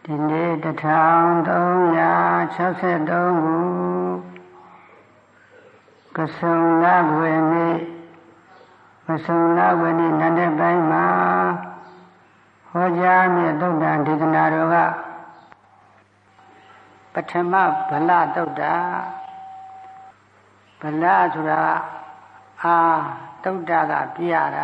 ဒီနေ့1363ခုကဆုံလခွေနေ့နံနက်ပိုင်းမှာဟောကြားမြတ်သုတ္တံဒေသနာတော်ကပထမဗလသုတ္တဗလဆိုတာသုတ္တကပြရတာ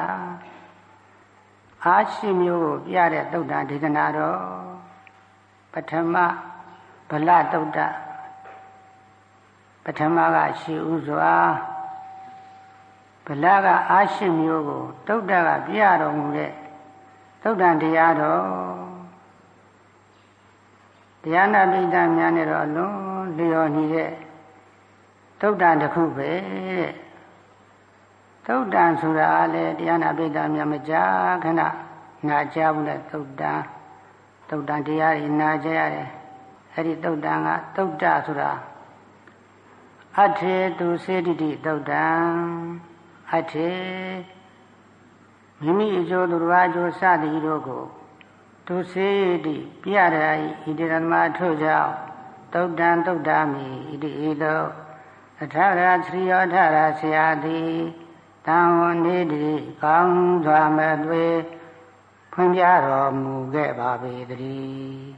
ရှိမျိုးကိုပြတဲ့သုတ္တဒေသနာတော်ပထမဗလသုတ္တပထမကရှိဥစွာဗလကရှိမျိုးကိုသုတ္တကပြရတော်မူတဲ့သုတ္တတရားတော်တရားနာပိဋကများနဲ့တော့အလွန်လျော်နေတဲ့သုတ္တတစ်ခုပဲသုတ္တဆိုတာလည်းတရားနာပိဋကများမကြာခဏနာကြားဘူးလေသုတ္တတရားတွေနာကြရတယ်အဲ့ဒီသုတ္တကသုတ္တဆိုတာအထေသူစေတိတိသုတ္တအထေမိမိအကျိုးသူတော်အကျိုးစသည်တို့ကိုသူစေတိပြရတဲ့ဣတိရမထို့ကြောင့်သုတ္တမိဣတိဤသို့အထာရသရိယောထရဆရာသည်တံဝနေတိကောင်းစွာမသွေဖွင့်ပြတော်မူခဲ့ပါပေတည်း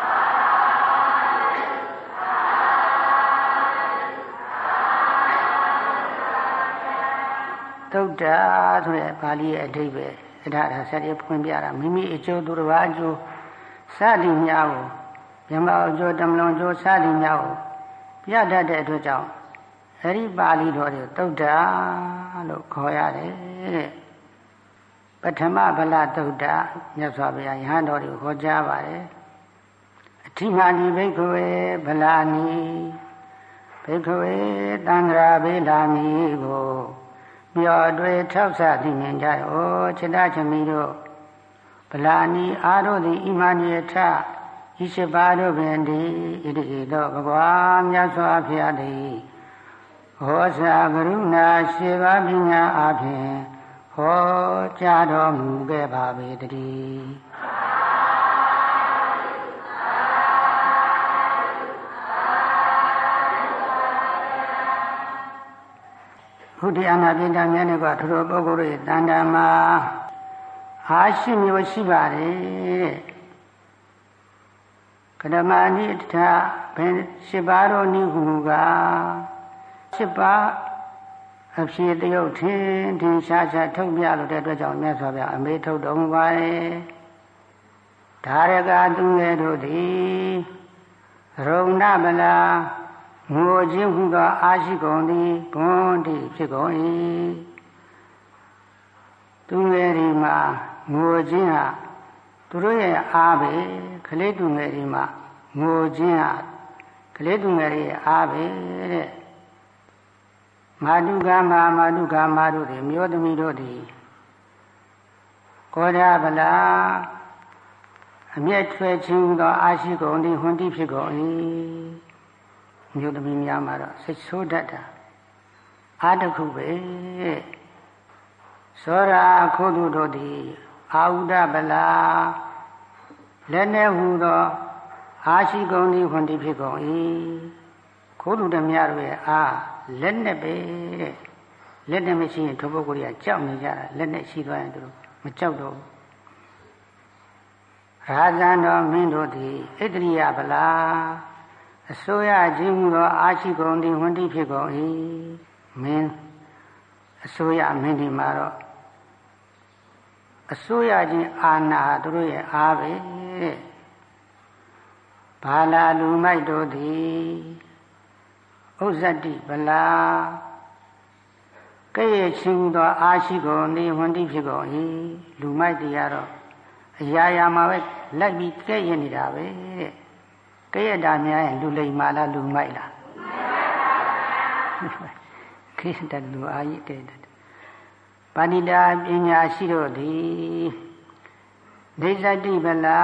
သုတ္တဆိုတဲ့ပါဠိရဲ့အဓိပ္ပာယ်အထာရဆက်ရဖွင့်ပြတာမိမိအကျိုးသူတော်အကျိုးစသည်များကိုမြမအကျိုးတမလွန်အကျိုးစသည်များကိုပြတတ်တဲ့အတွက်ကြောင့်အဲဒီပါဠိတော်တွေသုတ္တလို့ခေါ်ရတယ်တဲ့ပထမဗလသုတ္တမြတ်စွာဘုရားယဟန်တော်တွေကိုဟောကြားပါတယ်အဋ္ဌိမာနိဘိက္ခဝေဗလာနိဘိက္ခဝေသံဃာဗေလာနိကိုမျောတွေထောက်ဆသိမြင်ကြ၏ဩခြေသားချမီတို့ဗလာနိအားတို့သည်ဣမာနိယထဤရှိပါတို့ပင်ဒီဣတိသောဘဂဝါမြတ်စွာဘုရားသည်ဟောစာကရုဏာရှိပါပညာအဖြင့်ဟောကြားတော်မူခဲ့ပါပေတည်းဘုဒ္ဓအနာပိဋကများနဲ့ကထိုပုဂ္ဂိုလ်ရဲ့တန်တာမှာရှိမျိုးရှိပါတယ်ကဓမာနိတ္ထဘယ်ရှိပါတော်နိဟုကရှိပါအဖြစ်တရုတ်ထင်းရှားထုတ်ပြလို့တဲ့အတွက်ကြောင့်မြတ်စွာဘုရားအမေထုတ်တော်မူပါရဲ့ဒါရကသူငယ်တို့သည်ရုံနာဗလာငိုခြင်းဟုသောရှိကုန်သည်ဘွန်းတိဖြစ်ကုန်၏သူငယ်ဒီမှာငိုခြင်းဟာသူတို့ရဲ့အားပဲကလေးသူငယ်ဒီမှာငိုခြင်းဟာကလေးသူငယ်ရဲ့အားပဲတဲ့မာတုကာမတို့သည်မျိုးသမီးတို့သည်ကောဓဗလာအမျက်ထွဲခြင်းသောရှိကုန်သည်ဟွန်တိဖြစ်ကုန်၏မျိုးသမီးများမှာတော့စိတ်ဆိုးတတ်တာတစ်ခုပဲသောရာခိုးသူတို့သည်အာဟုဒဗလာလက်နဲ့ဟူသောရှိကုန်သည်ဟွန်တိဖြစ်ကုန်၏ခိုးသူတို့များတို့ရဲ့လက်နဲ့ပဲတဲ့လက်နဲ့မရှိရင်ထိုပုဂ္ဂိုလ်ကကြောက်နေကြတာလက်နဲ့ရှိသွားရင်သူမကြောက်တော့ဘူးရာဇံတော်မင်းတို့သည်ဣတရိယဗလာအစိုးရခြင်းဟူသောရှိကုန်သည်ဟွန်တိဖြစ်ကုန်၏မင်းအစိုးရမင်းဒီမှာတော့အစိုးရခြင်းအာဏာသူတို့ရဲ့အားပဲတဲ့ဘာလာလူမိုက်တို့သည်ဥဇ္ဇတိဗလာကဲ့ရဲ့ချင်းသောရှိကုန်သည်ဟွန်တိဖြစ်ကုန်၏လူမိုက်တရားတော့အရာမှာပဲလိုက်ပြီးကဲ့ရဲ့နေတာပဲတဲ့ကဲ့ရဲ့တာများရင်လူလိမ္မာလားလူမိုက်လားကဲ့တဲ့လူကြီးတဲ့ပါဏိတာပညာရှိတို့သည်ဒိဋ္ဌတိဗလာ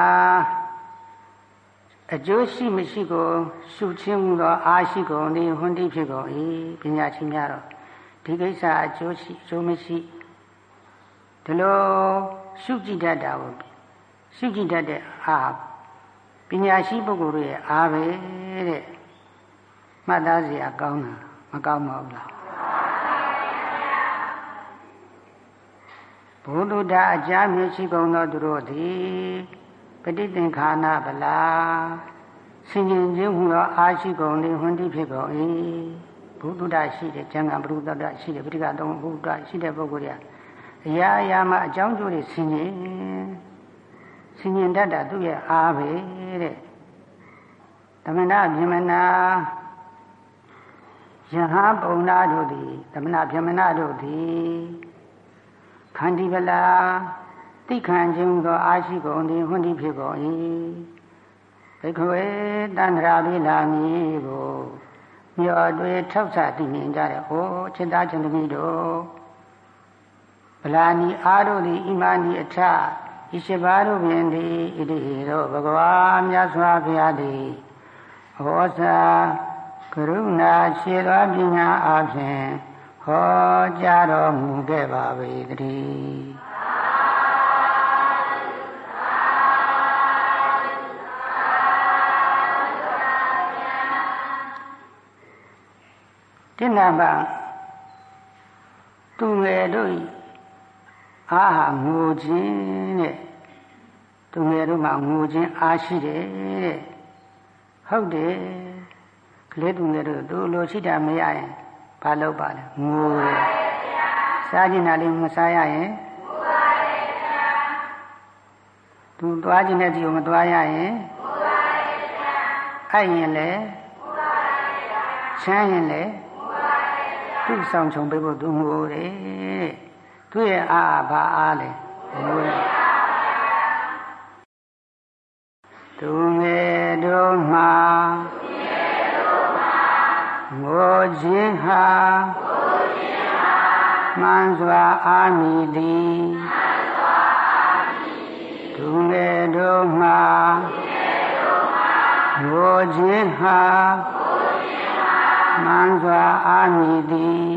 အကျိုးရှိမရှိကိုရှုချင်းမှုသောရှိကုန်သည်ဟွန်တိဖြစ်ကုန်၏ပညာရှိများတော့ဒီကိစ္စအကျိုးရှိအကျိုးမရှိဒီလိုရှုကြည့်တတ်တာကိုရှုကြည့်တတ်တဲ့ပညာရှိပုဂ္ဂိုလ်တွေအားပဲတဲ့မှတ်သားစရာကောင်းတာမကောင်းပါဘူးလားဘုဒ္ဓအကြမ်းမြေရှိကုန်သောသူတို့သည်ပဋိသင်္ခါနဗလာဆင်ခြင်ခြင်းဟူသောအာရှိကုန်သည်ဟွန်းတိဖြစ်ကုန်၏ဘုဒ္ဓရှိတဲ့ကျမ်းဂန်ဘုဒ္ဓရှိတဲ့ပဋိက္ခသုံးဘုဒ္ဓရှိတဲ့ပုဂ္ဂိုလ်တွေအရာအရာမှာအကြောင်းကျိုးတွေဆင်ခြင်တတ်တာသူ့ရဲ့အားပဲတဲ့သမဏဗြဟ္မဏယဟပုံနာတို့သည်သမဏဗြဟ္မဏတို့သည်ခန္တီဗလာတိခံခြင်းသောအာရှိကုန်သည်ဟွန်းတိဖြစ်ကုန်၏ဘိက္ခဝေတန္တရာပိလာမည်ကိုမြော်တွေထောက်ဆသိမြင်ကြတဲ့ဟောချစ်သားချင်းသမီးတို့ဗလာနီအားတို့သည်ဣမာနီအထဤရှိပါတို့ပင်သည်ဣတိဟိတို့ဘဂဝါမြတ်စွာဘုရားသည်ဟောစာကရုဏာရှိသောပညာအားဖြင့်ဟောကြားတော်မူခဲ့ပါ၏တည်းတိဏ္ဍသူငယ်တို့အားဟာငိုခြင်းတဲ့သူငယ်တို့မှာငိုခြင်းအားရှိတယ်တဲ့ဟုတ်တယ်ကလေးသူငယ်တို့သူလိုရှိတာမရရင်ဘာလုပ်ပါလဲငိုတယ်စားခြင်းနာလေးမစားရရင်ငိုပါလေဗျာသူသွားခြင်းတဲ့ဒီကိုမသွားရရင်ငိုပါလေဗျာအဲ့ရင်လေငိုပါလေဗျာချမ်းရင်လေသူ့ဆောင်ချုံပေးဖို့သူငိုတယ်သူ့ရဲ့အားဘာအားလဲငိုတယ်သူငယ်တို့မှာငိုခြင်းဟာမှန်စွာအာမိသည်သူငယ်တို့မှာငိုခြင်းဟာမှန်စွာအာမိသည်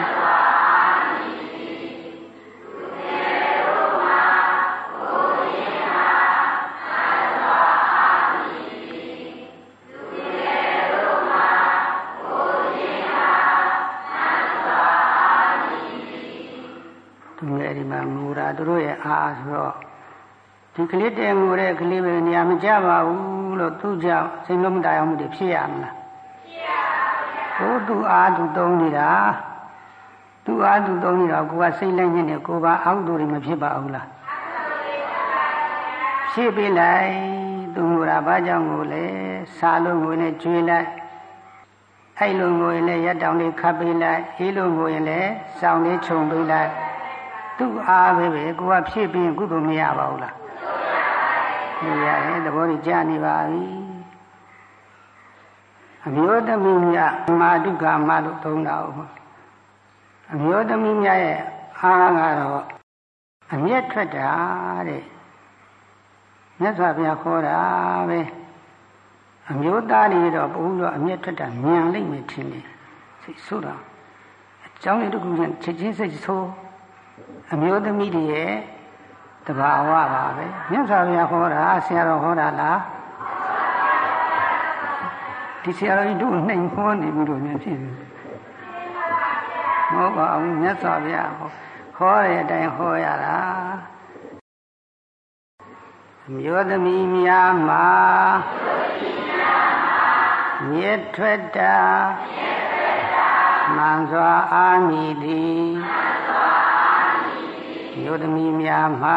သူငယ်ဒီမှာငိုတာသူတို့ရဲ့အားဆိုတော့ဒီကလေးတဲငိုတဲ့ကလေးပဲနေရာမကျပါဘူးလို့သူကြောင့်စိတ်လုံးမတရားမှုတွေဖြစ်ရမလားဟိုသူအားသူသုံးနေတာသူအားသူသုံးနေတာကိုကစိတ်လိုက်နေတယ်ကိုပါအောက်သူတွေမဖြစ်ပါဘူးလားဖြစ်ပြလိုက်သူငိုတာဘာကြောင့်ငိုလဲစားလို့ငိုနေကြွေးလိုက်အဲ့လိုငိုရင်လည်းရက်တောင်လေးခတ်ပေးလိုက်အေးလိုငိုရင်လည်းစောင်းလေးခြုံပေးလိုက်သူအားပဲကိုကဖြစ်ပြီးကုသိုလ်မရပါဘူးလားမရရင်သဘောကြီးကြားနေပါပြီအမျိုးသမီးများမာဒုက္ခမလို့သုံးတာဟုတ်အမျိုးသမီးများရဲ့အားကတော့အမျက်ထွက်တာတဲ့မြတ်စွာဘုရားခေါ်တာပဲအမျိုးသားတွေတော့ဘုန်းတော်အမျက်ထွက်တာမြန်လိမ့်မယ်ထင်တယ်စိတ်ဆိုးတာအကြောင်းလေးတစ်ခုချင်းချက်ချင်းစိတ်ဆိုးအမျိုးသမီးတွေရဲ့တဘာဝပါပဲမြတ်စွာဘုရားဟောတာဆရာတော်ဟောတာလားဒီဆရာတော်ကြီးတို့နှိမ်ခေါ်နေပြီလို့များဖြစ်တယ်မဟုတ်ပါဘူးမြတ်စွာဘုရားဟောတဲ့အတိုင်းဟောရတာအမျိုးသမီးများမှာမြတ်ထွက်တာမှန်စွာအာမိသည်မျိုးသမီးများမှာ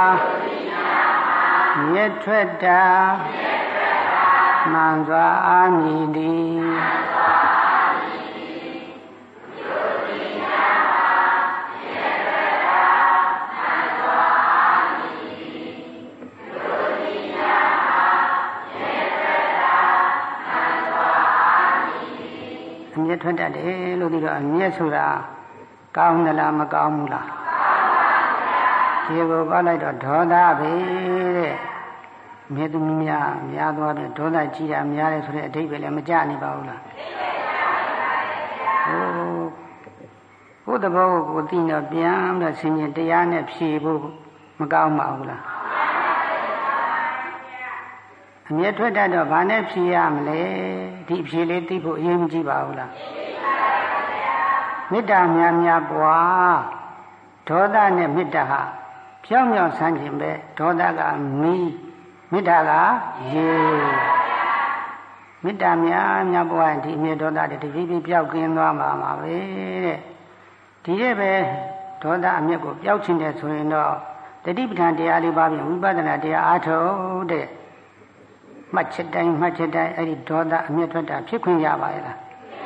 မြတ်ထွက်တာမှန်စွာအာမိသည်အမျက်ထွက်တတ်တယ်လို့ဒီတော့အမျက်ဆိုတာကောင်းသလားမကောင်းဘူးလားဒီကိုကောက်လိုက်တော့ဒေါသပဲတဲ့မြေသူများသွားတယ်ဒေါသကြီးတာများတယ်ဆိုတဲ့အဓိပ္ပာယ်လည်းမကြနေပါဘူးလားဟိုသဘောကိုသိတော့ပြန်တော့ဆင်ញင်တရားနဲ့ဖြေဖို့မကောင်းပါဘူးလားအမြဲထွက်တတ်တော့ဘာနဲ့ဖြေရမလဲဒီဖြေလေးသိဖို့အရေးမကြီးပါဘူးလားမေတ္တာများများပွားဒေါသနဲ့မေတ္တာဟာဖြောင်းဖြောင်းဆန်းခြင်းပဲဒေါသကမီးမေတ္တာကရေမေတ္တာများများပွားရင်ဒီအမြဲဒေါသတွေတဖြည်းဖြည်းပျောက်ကင်းသွားမှာပါပဲတဲ့ဒီရဲ့ပဲဒေါသအမျက်ကိုပျောက်ခြင်းတဲ့ဆိုရင်တော့တတိပဋ္ဌာန်တရားလေးပါးဖြင့်ဝိပဿနာတရားအားထုတ်တဲ့မှတ်ချက်တိုင်းအဲ့ဒီဒေါသအမျက်ထွက်တာဖြစ်ခွင့်ရပါရဲ့လား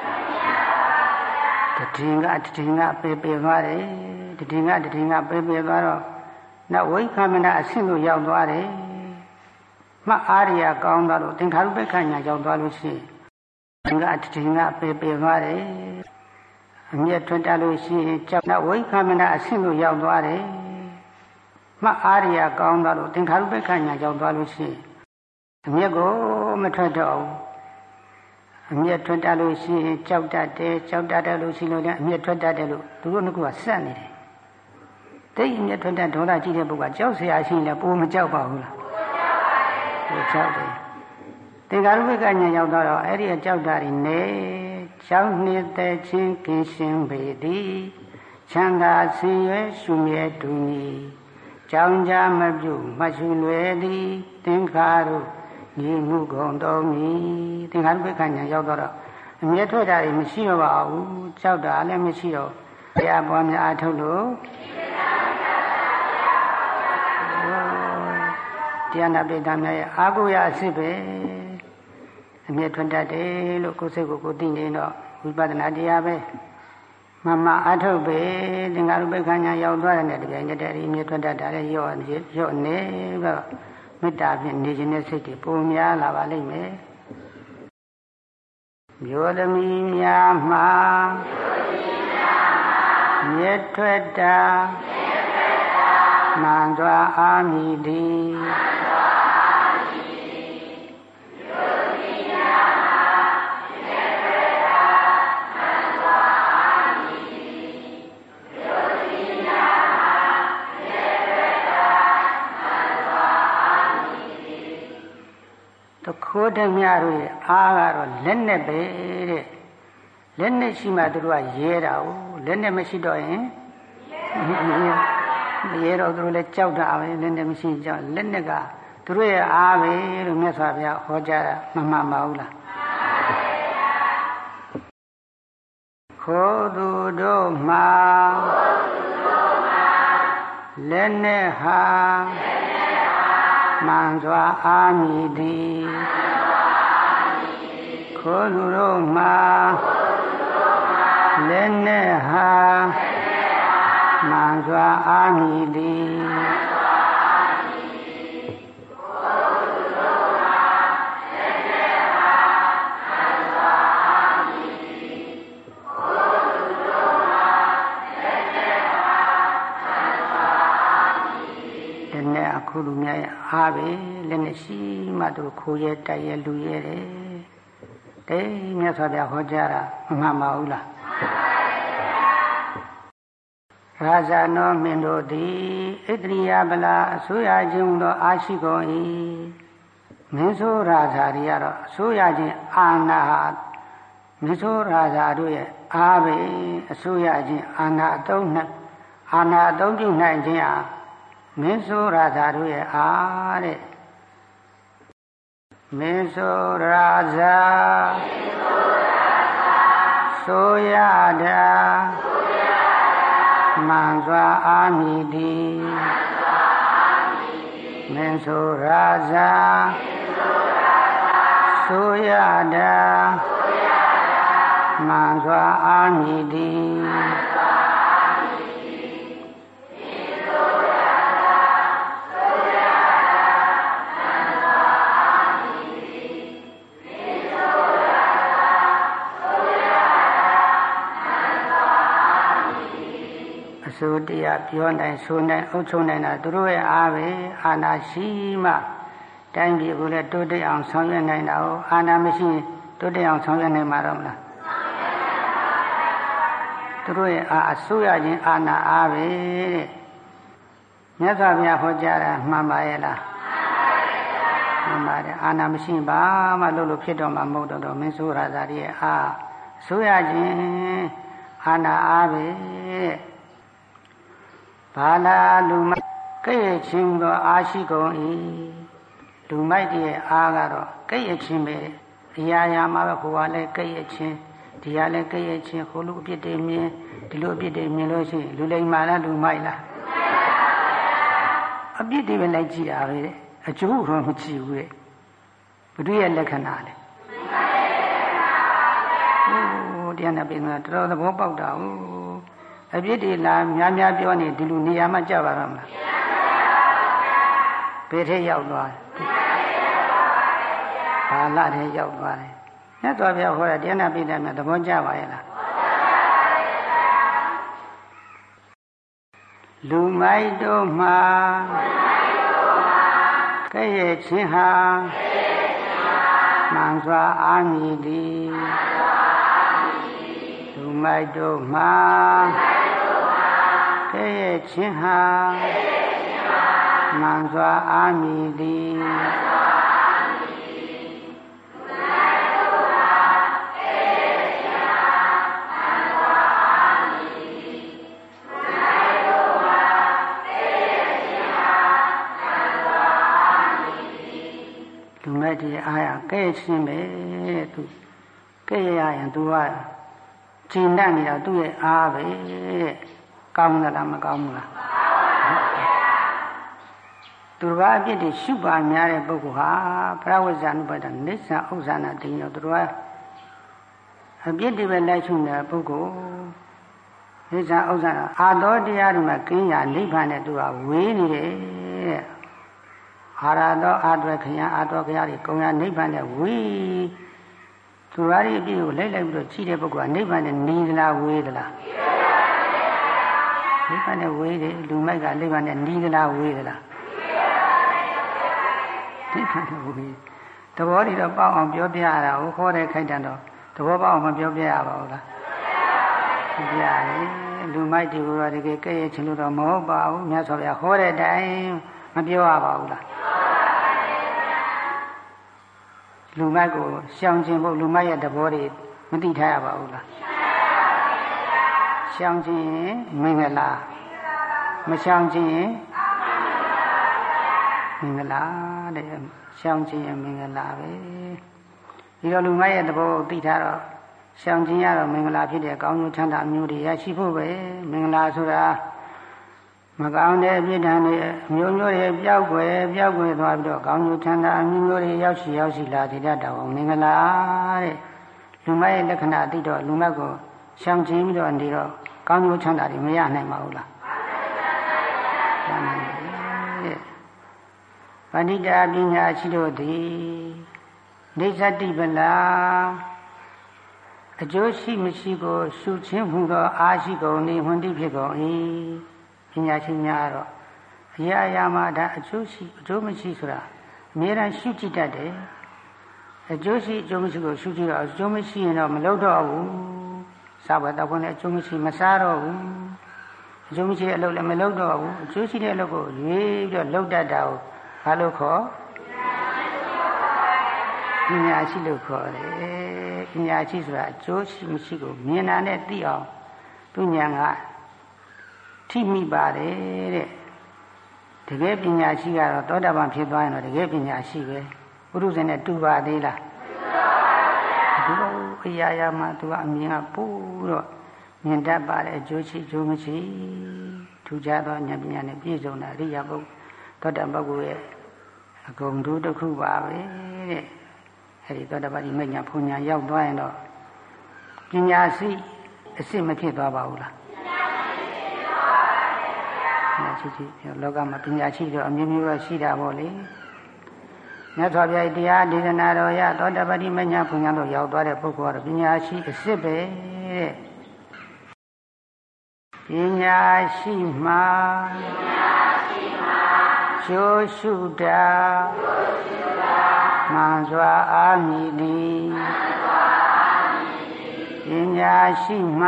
တတိယကပေသွားတယ်တတိယကပေသွားတော့နဝိခမနာအဆင့်လို့ရောက်သွားတယ်မှတ်အားရကောင်းသွားလို့သင်္ခါရုပ္ပခဏရောက်သွားလို့ရှိရင်တတိယကပေသွားတယ်အမျက်ထွက်တာလို့ရှိရင်ကြောက်နဝိခမနာအဆင့်လို့ရောက်သွားတယ်မှတ်အားရကောင်းသွားလို့သင်္ခါရုပ္ပခဏရောက်သွားလို့ရှိရင်အမျက်ကိုမထွက်တော့ဘူးအမျက်ထွက်တတ်လို့ရှိရင်ကြောက်တတ်တယ်လို့ရှိလို့လည်းအမျက်ထွက်တတ်တယ်လို့သူတို့ကဆက်နေတယ်တိတ်အမျက်ထွက်တတ်ဒေါသကြီးတဲ့ပုဂ္ဂိုလ်ကကြောက်เสียရှိရင်လည်းပိုမကြောက်ပါဘူးလားကြောက်တယ်သင်္ခါရုပ္ပကဉာဏ်ရောက်တော့အဲ့ဒီကြောက်တာတွေနဲ့ကြောက်နေတဲ့ချင်းကင်းရှင်းပေသည်ချမ်းသာဆင်းရဲရှုမြဲတူညီကြောင်းကြမပြုမှရှုလွယ်သည်သင်္ခါရုညီမှုကုန်တော်မူသင်္ခါရုပ္ပခဏ်ရောက်တော့အမြဲထွက်တာတွေမရှိတော့ပါဘူးကြောက်တာလည်းမရှိတော့တရားပွားများအားထုတ်လို့တရားနာပိဋကများရဲ့အာကိုရအစစ်ပဲအမြဲထွက်တတ်တယ်လို့ကိုယ်စိတ်ကိုသိနေတော့ဝိပဿနာတရားပဲမအားထုတ်ပဲသင်္ခါရုပ္ပခဏ်ရောက်သွားတဲ့တကယ်နဲ့တည်းအမြဲထွက်တတ်တာလည်းရော့နေတော့မေတ္တာဖြင့်နေခြင်းနဲ့စိတ်တွေပုံများလာပါလိမ့်မယ်မျိုးသမီးများမှာမြဲထွက်တာမှန်စွာအာမိသည်ခိုးတဲ့များတို့ရဲ့အားကတော့လက်နဲ့ပဲတဲ့လက်နဲ့ရှိမှသူတို့ကရဲတာ哦လက်နဲ့မရှိတော့ရင်မရဲတော့သူတို့လည်းကြောက်တာပဲလက်နဲ့မရှိကြောက်လက်နဲ့ကသူတို့ရဲ့အားပဲလို့မြတ်စွာဘုရားဟောကြားတာမမှန်ပါဘူးလားခိုးသူတို့မှာလက်နဲ့ဟာမှန်စွာအားမိသည်ခိုးသူတို့မှာလက်နဲ့ဟာမှန်စွာအားမိသည်ခုလူများရဲ့အားပဲလက်နဲ့ရှိမှသူခိုးရဲတိုက်ရဲလူရဲတယ်တဲ့မြတ်စွာဘုရားဟောကြားတာမှန်ပါဘူးလားရာဇာနောမင်းတို့သည်ဣတရိယဗလာအစိုးရခြင်းသောအာရှိကုန်၏မင်းဆိုရာဇာတွေကတော့အစိုးရခြင်းအာဏာဟာမင်းဆိုရာဇာတို့ရဲ့အားပဲအစိုးရခြင်းအာဏာအသုံးပြုနိုင်ခြင်းဟာမင်းဆိုရာဇာတို့ရဲ့အားတဲ့မင်းဆိုရာဇာဆိုရတာမှန်စွာအာမိသည်မင်းဆိုရာဇာဆိုရတာမှန်စွာအာမိသည်ဆိုတရားပြောနိုင်ဆိုနိုင်အုပ်ချုပ်နိုင်တာသူတို့ရဲ့အားပဲအာဏာရှိမှတိုင်းပြည်ကိုလည်းတိုးတက်အောင်ဆောင်ရွက်နိုင်တာ哦အာဏာမရှိတိုးတက်အောင်ဆောင်ရွက်နိုင်မှာတော့မလားသူတို့ရဲ့အစိုးရခြင်းအာဏာအားပဲတဲ့မြတ်စွာဘုရားဟောကြားတာမှန်ပါရဲ့လားဒီမှာအာနာမရှိဘာမှလို့ဖြစ်တော့မှမဟုတ်တော့မင်းဆိုရတာရဲ့အာဆိုရခြင်းအာနာအားပဲဘာလာလူမိုက်ကဲ့ရဲ့ခြင်းသောအာရှိကုန်၏လူမိုက်ရဲ့အားကတော့ကဲ့ရဲ့ခြင်းပဲအရာရာမှာပဲဟိုကလည်းကဲ့ရဲ့ခြင်းဒီကလည်းကဲ့ရဲ့ခြင်းဟိုလူအပြစ်တွေမြင်ဒီလိုအပြစ်တွေမြင်လို့ရှိရင်လူလိမ္မာလားလူမိုက်လားအပြစ်တွေပဲလိုက်ကြည့်တာပဲအကျိုးတော့မကြည့်ဘူးတဲ့ဘုဒ္ဓရဲ့လက္ခဏာလေဟိုတရားနာပြင်တော့တော်တော်သဘောပေါက်တာဟုတ်အပြစ်တွေလာများများပြောနေဒီလိုနေရာမှာကြပါတော့မလားဘယ်ထက်ရောက်သွားဘာလထဲရောက်သွားတယ်မြတ်စွာဘုရားဟောတာတရားနာပိဋကများသဘောကျပါရဲ့လားလူမိုက်တို့မှာကဲ့ရဲ့ခြင်းဟာမှန်စွာအာမည်သည်လူမိုက်တို့မှာကဲ့ရဲ့ခြင်းဟာမှန်စွာအာမည်သည်လူမိုက်ဒီအားရကဲ့ခြင်းပဲသူကဲ့ရရင်သူကကျင်တတ်နေတာသူ့ရဲ့အားပဲကောင်းသလားမကောင်းဘူးလားသူတော်ဘာအပြစ်တွေရှုပါများတဲ့ပုဂ္ဂိုလ်ဟာပရဝိဇ္ဇာနုပါဒနိစ္စဥစ္စာနာတိညောသူတော်အပြစ်တွေပဲလိုက်ရှုနေတဲ့ပုဂ္ဂိုလ်နိစ္စဥစ္စာနာအာတော်တရားတွေမှာကင်းရာနိဗ္ဗာန်နဲ့သူကဝေးနေတယ်တဲ့အာရတော်အာတွယ်ခရအာတော်ခရတွေကုံရနိဗ္ဗာန်နဲ့ဝေးသူရရဲ့အပြစ်ကိုလိုက်လိုက်ပြီးတော့ကြည့်တဲ့ပုဂ္ဂိုလ်ကနိဗ္ဗာန်နဲ့နီးသလားဝေးသလားနိဗ္ဗာန်နဲ့ဝေးတယ်လူမိုက်ကနိဗ္ဗာန်နဲ့နီးသလားဝေးသလားနိဗ္ဗာန်နဲ့ဝေးသဘောတွေတော့ပေါက်အောင်ပြောပြရတာကိုခေါ်တဲ့ခိုက်တန်တော့သဘောပေါက်အောင်မပြောပြရပါဘူးလားပြောပြရတယ်လူမိုက်တွေကိုတော့တကယ်ကဲ့ရဲ့ခြင်းလို့တော့မဟုတ်ပါဘူးမြတ်စွာဘုရားဟောတဲ့အတိုင်းမပြောရပါဘူးလားလူမိုက်ကိုရှောင်ခြင်းဖို့လူမိုက်ရဲ့သဘောတွေမသိထားရပါဘူးလားရှောင်ခြင်းမင်္ဂလာမရှောင်ခြင်းမင်္ဂလာတဲ့ရှောင်ခြင်းမင်္ဂလာပဲဒီတော့လူမိုက်ရဲ့သဘောကိုသိထားတော့ရှောင်ခြင်းရတော့မင်္ဂလာဖြစ်တဲ့ကောင်းကျိုးချမ်းသာမျိုးတွေရရှိဖို့ပဲမင်္ဂလာဆိုတာမကောင်းတဲ့အပြစ်ဒဏ်တွေမျိုးမျိုးတွေပျောက်ွယ်သွားပြီးတော့ကောင်းကျိုးချမ်းသာမျိုးမျိုးတွေရောက်ရှိလာတည်တတ်တော်မင်္ဂလာတဲ့လူမိုက်ရဲ့လက္ခဏာသိတော့လူမိုက်ကိုရှောင်ခြင်းပြီးတော့နေတော့ကောင်းကျိုးချမ်းသာတွေမရနိုင်ပါဘူးလားပဏိတာပညာရှိတို့သည်နေသတိပလားအကျိုးရှိမရှိကိုရှုခြင်းဟူသောအာရှိကုန်၏ဟွန်တိဖြစ်ကုန်၏ပညာရှိများတော့အရာရာမှာဒါအကျိုးရှိအကျိုးမရှိဆိုတာအများအားရှုကြည့်တတ်တယ်အကျိုးရှိအကျိုးမရှိကိုရှုကြည့်တော့အကျိုးမရှိရင်တော့မလုပ်တော့ဘူးစားပွဲတောက်ပွဲနဲ့အကျိုးမရှိမစားတော့ဘူးအကျိုးမရှိတဲ့အလုပ်လည်းမလုပ်တော့ဘူးအကျိုးရှိတဲ့အလုပ်ကိုရွေးပြီးတော့လုပ်တတ်တာကိုဘာလို့ခေါ်ပညာရှိလို့ခေါ်တယ်ပညာရှိဆိုတာအကျိုးရှိမရှိကိုမြင်တာနဲ့သိအောင်သူဉာဏ်ကထိမိပါတယ်တဲ့တကယ်ပညာရှိကတော့သောတာပန်ဖြစ်သွားရင်တော့တကယ်ပညာရှိပဲပုရုဇဉ်နဲ့တူပါသေးလားတူပါဘူးအရာရာမှာသူကအမြင်ကပို့တော့မြင်တတ်ပါတယ်အကျိုးရှိအကျိုးမရှိထူးခြားသောဉာဏ်ပညာနဲ့ပြည့်စုံတာအရိယာပုဂ္ဂိုလ်သောတာပုဂ္ဂိုလ်ရဲ့အကုန်တူတစ်ခုပါပဲတဲ့အဲဒီသောတာပတိမညာဖွညာရောက်သွားရင်တော့ပညာရှိအစစ်မဖြစ်သွားပါဘူးလားရှိလောကမှာပညာရှိတော့အမျိုးမျိုးတော့ရှိတာပေါ့လေမြတ်စွာဘုရားတရားဒေသနာတော်ရသောတာပတိမညာဖွညာတို့ရောက်သွားတဲ့ပုဂ္ဂိုလ်ကတော့ပညာရှိအစစ်ပဲတဲ့ပညာရှိမှကျိုးရှုတာမှန်စွာအာမိသည်ပညာရှိမှ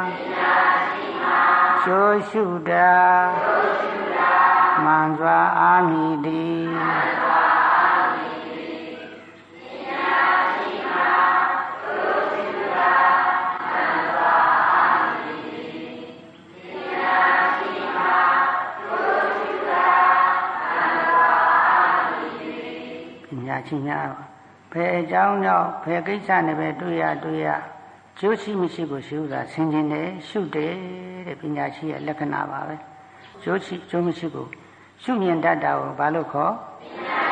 ကျိုးရှုတာမှန်စွာအာမိသည်ညာရှိများဘယ်အကြောင်းကြောင့်ဘယ်ကိစ္စနဲ့ပဲတွေ့ရကျိုးရှိမရှိကိုရှုတာဆင်ခြင်တယ်ရှုတယ်တဲ့ပညာရှိရဲ့လက္ခဏာပါပဲကျိုးမရှိကိုရှုမြင်တတ်တာကိုဘာလို့ခေါ်ပညာ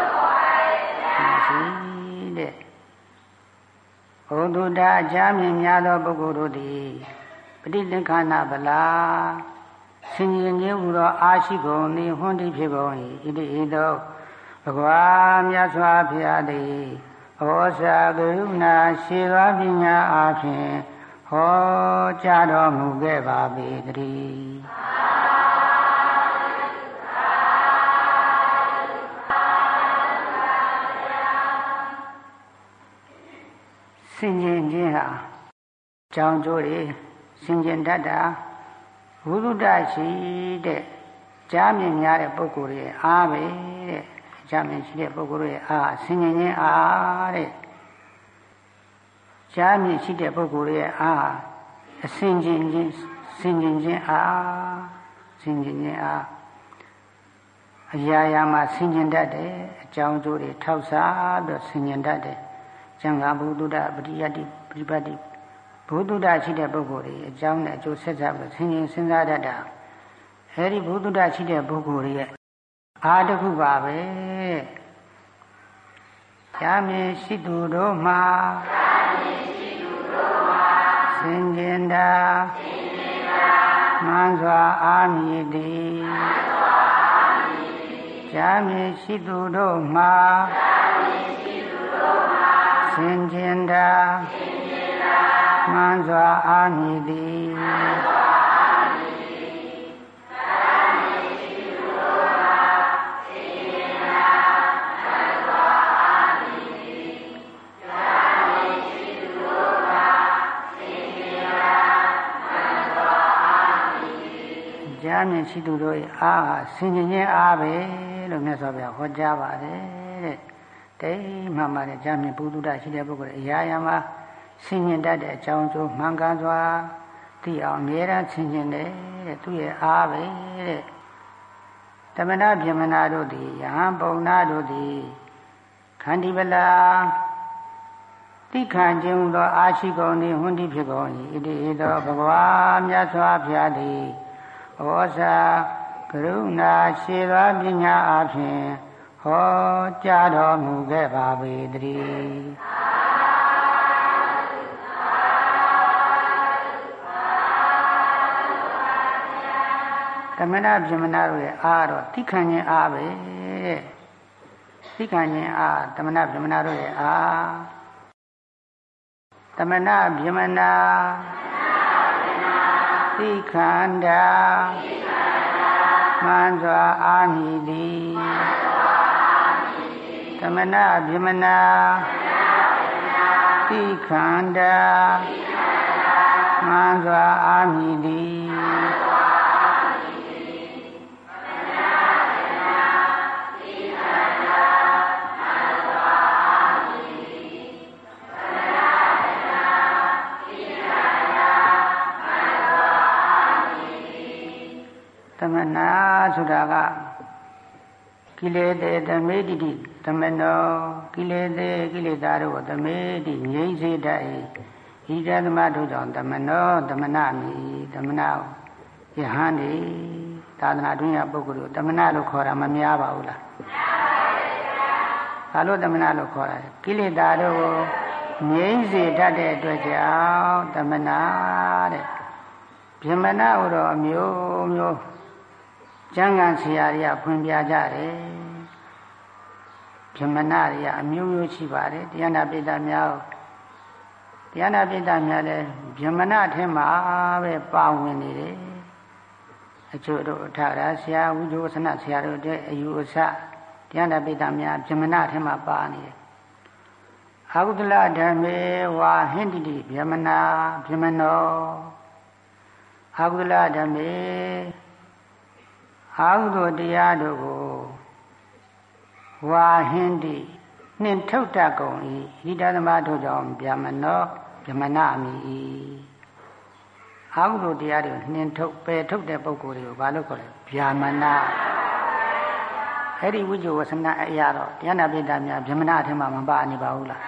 ရှိတဲ့ဘုဒ္ဓတာအကြမြင်များသောပုဂ္ဂိုလ်တို့သည်ပဋိသင်္ခဏဗလာဆင်ခြင်ခြင်းဟူသောအာရှိကုန်သည်ဟွန်းတိဖြစ်ကုန်၏ဣတိဤသို့ဘဂဝါမြတ်စွာဘုရားသည်ဩဇာကရုဏာရှိသောပညာအားဖြင့်ဟောကြားတော်မူခဲ့ပါပေတည်းဆင်ခြင်ခြင်းဟာကြောင်းကျိုးတွေဆင်ခြင်တတ်တာဝိသုဒ္ဓရှိတဲ့ကြားမြင်များတဲ့ပုဂ္ဂိုလ်ရဲ့အားပဲတဲ့ကြားမြင်ရှိတဲ့ပုဂ္ဂိုလ်ရဲ့အားဆင်ခြင်ခြင်းအားတဲ့ကြားမြင်ရှိတဲ့ပုဂ္ဂိုလ်ရဲ့အားအဆင်ခြင်ခြင်းအားအရာရာမှာဆင်ခြင်တတ်တယ်အကြောင်းကျိုးတွေထောက်စားပြီးဆင်ခြင်တတ်တယ်ကျန်ကဘုဒ္ဓပရိယတ္တိပရိပတ်တိဘုဒ္ဓရှိတဲ့ပုဂ္ဂိုလ်တွေအကြောင်းနဲ့အကျိုးဆက်စားပြီးဆင်ခြင်စဉ်းစားတတ်တာအဲဒီဘုဒ္ဓရှိတဲ့ပုဂ္ဂိုလ်တွေရဲ့အားတစ်ခုပါပဲကြားမြင်ရှိသူတို့မှာဆင်ခြင်တာမှန်စွာအားမြည်သည်ကြားမြင်ရှိသူတို့မှာဆင်ခြင်တာမှန်စွာအားမြည်သည်ကြားမြင်ရှိသူတို့ရဲ့အားဆင်ခြင်ခြင်းအားပဲလို့မြတ်စွာဘုရားဟောကြားပါတယ်တဲ့တိတ်မှန်ပါတယ်ကြားမြင်ဘုဒ္ဓရှိတဲ့ပုဂ္ဂိုလ်အရာရာမှာဆင်ခြင်တတ်တဲ့အကြောင်းကျိုးမှန်ကန်စွာသိအောင်အမြဲတမ်းဆင်ခြင်တယ်တဲ့သူရဲ့အားပဲတဲ့တမနာပြမနာတို့သည်ယဟန်ပုံနာတို့သည်ခန္တီပလာတိခံခြင်းဟူသောအာရှိကုန်သည်ဟွန်းတိဖြစ်ကုန်၏ဣတိဤသောဘဂဝါမြတ်စွာဘုရားသည်ဩဇာကရုဏာရှိသောပညာအားဖြင့်ဟောကြားတော်မူခဲ့ပါပေတည်းတမနာပြမနာတို့ရဲ့အားတော့တိခံခြင်းအားပဲတိခံခြင်းအားတမနာပြမနာတို့ရဲ့အားတမနာပြမနာတိခန္ဓာမှန်စွာအားမြည်သည်တမနာပြမနာတိခန္ဓာမှန်စွာအားမြည်သည်သမနာဆိုတာကကိလေသာသမေတိတိသမနောကိလေသာကိလေသာတို့သမေတိငြိမ့်စေတတ်၏ဤတသမတို့ကြောင့်သမနောသမနာမိသမနာယဟန်ဒီသာသနာတွင်ရပုဂ္ဂိုလ်တို့သမနာလို့ခေါ်တာမများပါဘူးလားဘာလို့သမနာလို့ခေါ်တာလဲကိလေသာတို့ငြိမ့်စေတတ်တဲ့အတွက်ကြောင့်သမနာတဲ့ဗြဟ္မဏဟူသောအမျိုးကျမ်းဂန်ဆရာတွေကဖွင့်ပြကြတယ်ဗြဟ္မဏတွေကအမျိုးရှိပါတယ်တရားနာပိဋကများလည်းဗြဟ္မဏထဲမှာပဲပါဝင်နေတယ်အချို့တို့အထာရဆရာဝိဇ္ဇဝဆနဆရာတို့တဲ့အယူအဆတရားနာပိဋကများဗြဟ္မဏထဲမှာပါနေတယ်အာဟုတလဓမ္မေဝါဟင်တိတိဗြဟ္မဏဗြဟ္မနောအာဟုတလဓမ္မေအာဟုသောတရားတို့ကိုဝါဟင်တိနှင်ထုတ်တတ်ကုန်၏ဣဒသမတို့ကြောင့်ဗျမနောဗျမနာမိ၏အာဟုသောတရားတွေနှင်ထုတ်ပယ်ထုတ်တဲ့ပုဂ္ဂိုလ်တွေကိုဘာလို့ခေါ်လဲဗျမနာအဲ့ဒီဝိဇ္ဇဝဆနာအရာတော့တရားနာပိဋကများဗြဟ္မဏအထက်မှာမပါနေပါဘူးလား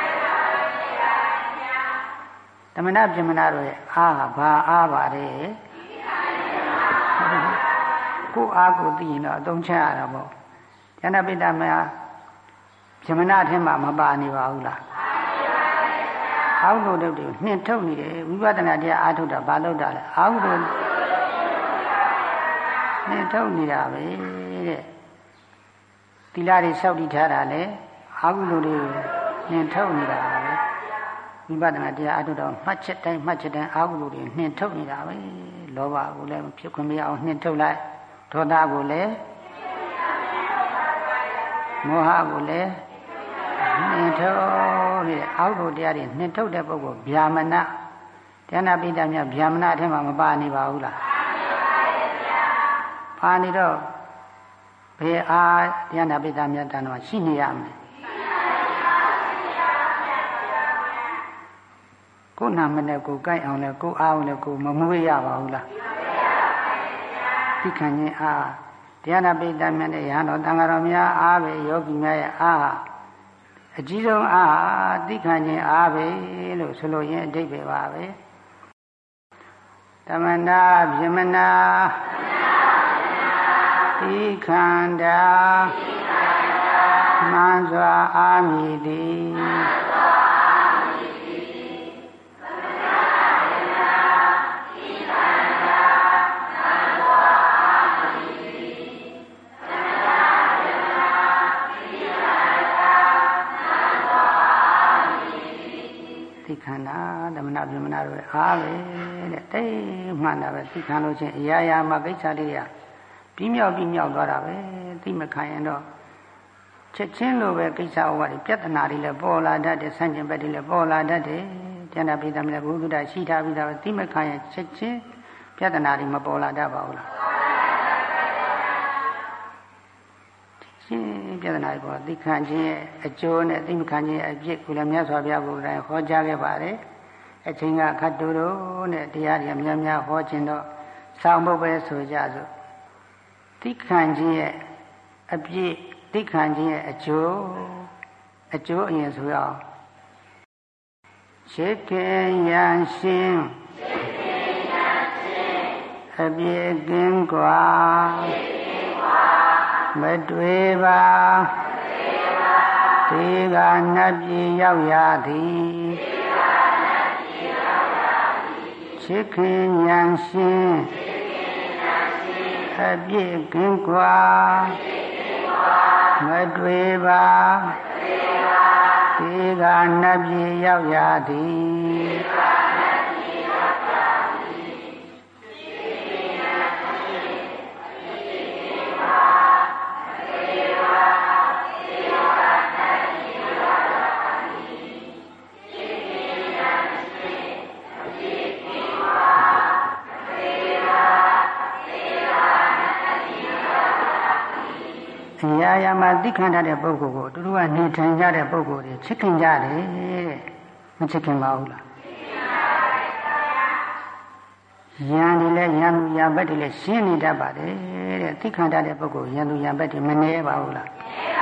ဓမ္မနာဗြဟ္မဏတို့ရဲ့အားဟာဘာအားပါလဲကိုအားကိုသိရင်တော့အသုံးချရတာပေါ့တရားနာပိဋကများဗြဟ္မဏအထက်မှာမပါနေပါဘူးလားအာဟုတုတ်တွေနှင်ထုတ်နေတယ်ဝိပဿနာတရားအားထုတ်တာဘာလို့တာလဲအာဟုတုတ်နှင်ထုတ်နေတာပဲတဲ့သီလတွေစောင့်တည်ထားတာလေအာဟုတုတ်တွေနှင်ထုတ်နေတာပဲဝိပဿနာတရားအားထုတ်တော့မှတ်ချက်တိုင်းအာဟုတုတ်တွေနှင်ထုတ်နေတာပဲလောဘကိုလည်းဖြစ်ခွင့်မရအောင်နှင်ထုတ်လိုက်ဒေါသကိုလည်းမောဟကိုလည်းနှင်ထုတ်တဲ့အာဟုတုတ်တရားတွေနှင်ထုတ်တဲ့ပုဂ္ဂိုလ်ဗျာမဏတရားနာပိဋကများဗျာမဏအထက်မှာမပါနေပါဘူးလားပါနေတော့ဘယ်အားတရားနာပိဋကများတန်တော့ရှိနေရမလဲကိုယ်နာမနဲ့ကိုယ်ကြိုက်အောင်လဲကိုယ်အားအောင်လဲကိုယ်မမွေးရပါဘူးလားသိခံခြင်းအားတရားနာပိဋကများနဲ့ရဟန်းတော်တန်ဃာတော်များအားပဲယောဂီများရဲ့အားအကြီးဆုံးအားသိခံခြင်းအားပဲလို့ဆိုလို့ရင်အဓိပ္ပာယ်ပါပဲတမနာဗြဟ္မဏသိခန္ဓာမှန်စွာအာမိသည်သိခန္ဓာဓမ္မနာဗြဟ္မဏတို့အားပဲတဲ့တိတ်မှန်တာပဲသိခံလို့ချင်းအရာရာမှာကိစ္စလေးရပြီးမြောက်သွားတာပဲသိမခံရင်တော့ချက်ချင်းလိုပဲကိစ္စဥပါတွေပြဿနာတွေလည်းပေါ်လာတတ်တယ်ဆန့်ကျင်ဘက်တွေလည်းပေါ်လာတတ်တယ်တရားနာပိဋကများဘုဒ္ဓရှိထားပြီးသားပဲသိမခံရင်ချက်ချင်းပြဿနာတွေမပေါ်လာတတ်ပါဘူးလားရှင်းပြဿနာတွေပေါ်သိခံခြင်းရဲ့အကျိုးနဲ့သိမခံခြင်းရဲ့အပြစ်ကိုလည်းမြတ်စွာဘုရားကိုယ်တိုင်ဟောကြားခဲ့ပါတယ်အချိန်ကခတ်တူတို့နဲ့တရားတွေများများဟောခြင်းတော့စောင့်ဖို့ပဲဆိုကြစို့သိခံခြင်းရဲ့အပြစ်သိခံခြင်းရဲ့အကျိုးအရင်ဆိုရအောင်ရှိခင်ရန်ရှင်အပြစ်ကင်းกว่าမတွေ့ပါဒီကနတ်ပြည်ရောက်ရသည်ရှိခင်ရန်ရှင်အပြစ်ကင်းกว่าမတွေ့ပါဒီကနတ်ပြည်ရောက်ရသည်ရာရာမှာသိခံတတ်တဲ့ပုဂ္ဂိုလ်ကိုသူတို့ကနေထိုင်ကြတဲ့ပုဂ္ဂိုလ်တွေချစ်ခင်ကြတယ်တဲ့မချစ်ခင်ပါဘူးလားယံဒီလဲယံသူယံဘက်တွေလဲရှင်းနေတတ်ပါတယ်တဲ့သိခံတတ်တဲ့ပုဂ္ဂိုလ်ယံသူယံဘက်တွေမနေပါဘူးလား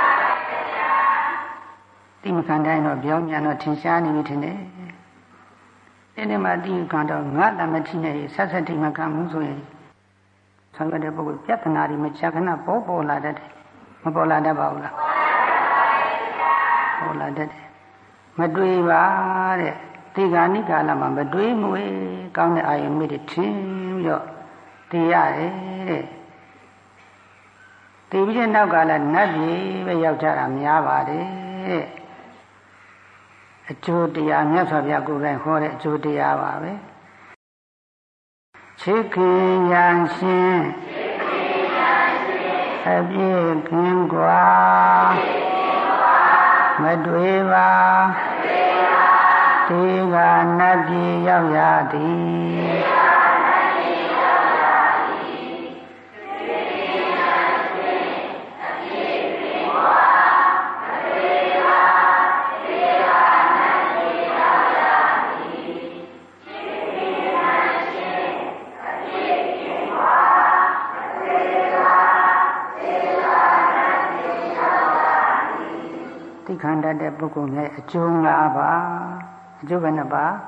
သိမခံတိုင်းတော့ပြောင်းပြန်တော့ထင်ရှားနေပြီထင်တယ်ဒီမှာသိခံတော့ငါတမတိနဲ့ဆက်ဆက်တိမခံမှုဆိုရင်ဆောင်ရတဲ့ပုဂ္ဂိုလ်ပြဿနာတွေမချခဏပေါ်လာတတ်တယ်မပေါ်လာတတ်ပါဘူးလားပေါ်လာတတ်တယ်မတွေးပါတဲ့ဒီကဏိကာလမှာမတွေးမွေးကောင်းတဲ့အာယုံမိတွေထင်းပြီးတော့တည်ရတယ်တဲ့တည်ပြီးတဲ့နောက်ကလည်းနတ်ပြည်ပဲရောက်ကြတာများပါတယ်တဲ့အကျိုးတရားမြတ်စွာဘုရားကိုယ်တိုင်ဟောတဲ့အကျိုးတရားပါပဲချစ်ခင်ရန်ရှင်အပြည့်ကင်းกว่าမတွေ့ပါဒီကနတ်ပြည်ရောက်ရသည်သိခံတတ်တဲ့ပုဂ္ဂိုလ်များအကျိုး၅ပါးအကျိုးဘယ်နှပါး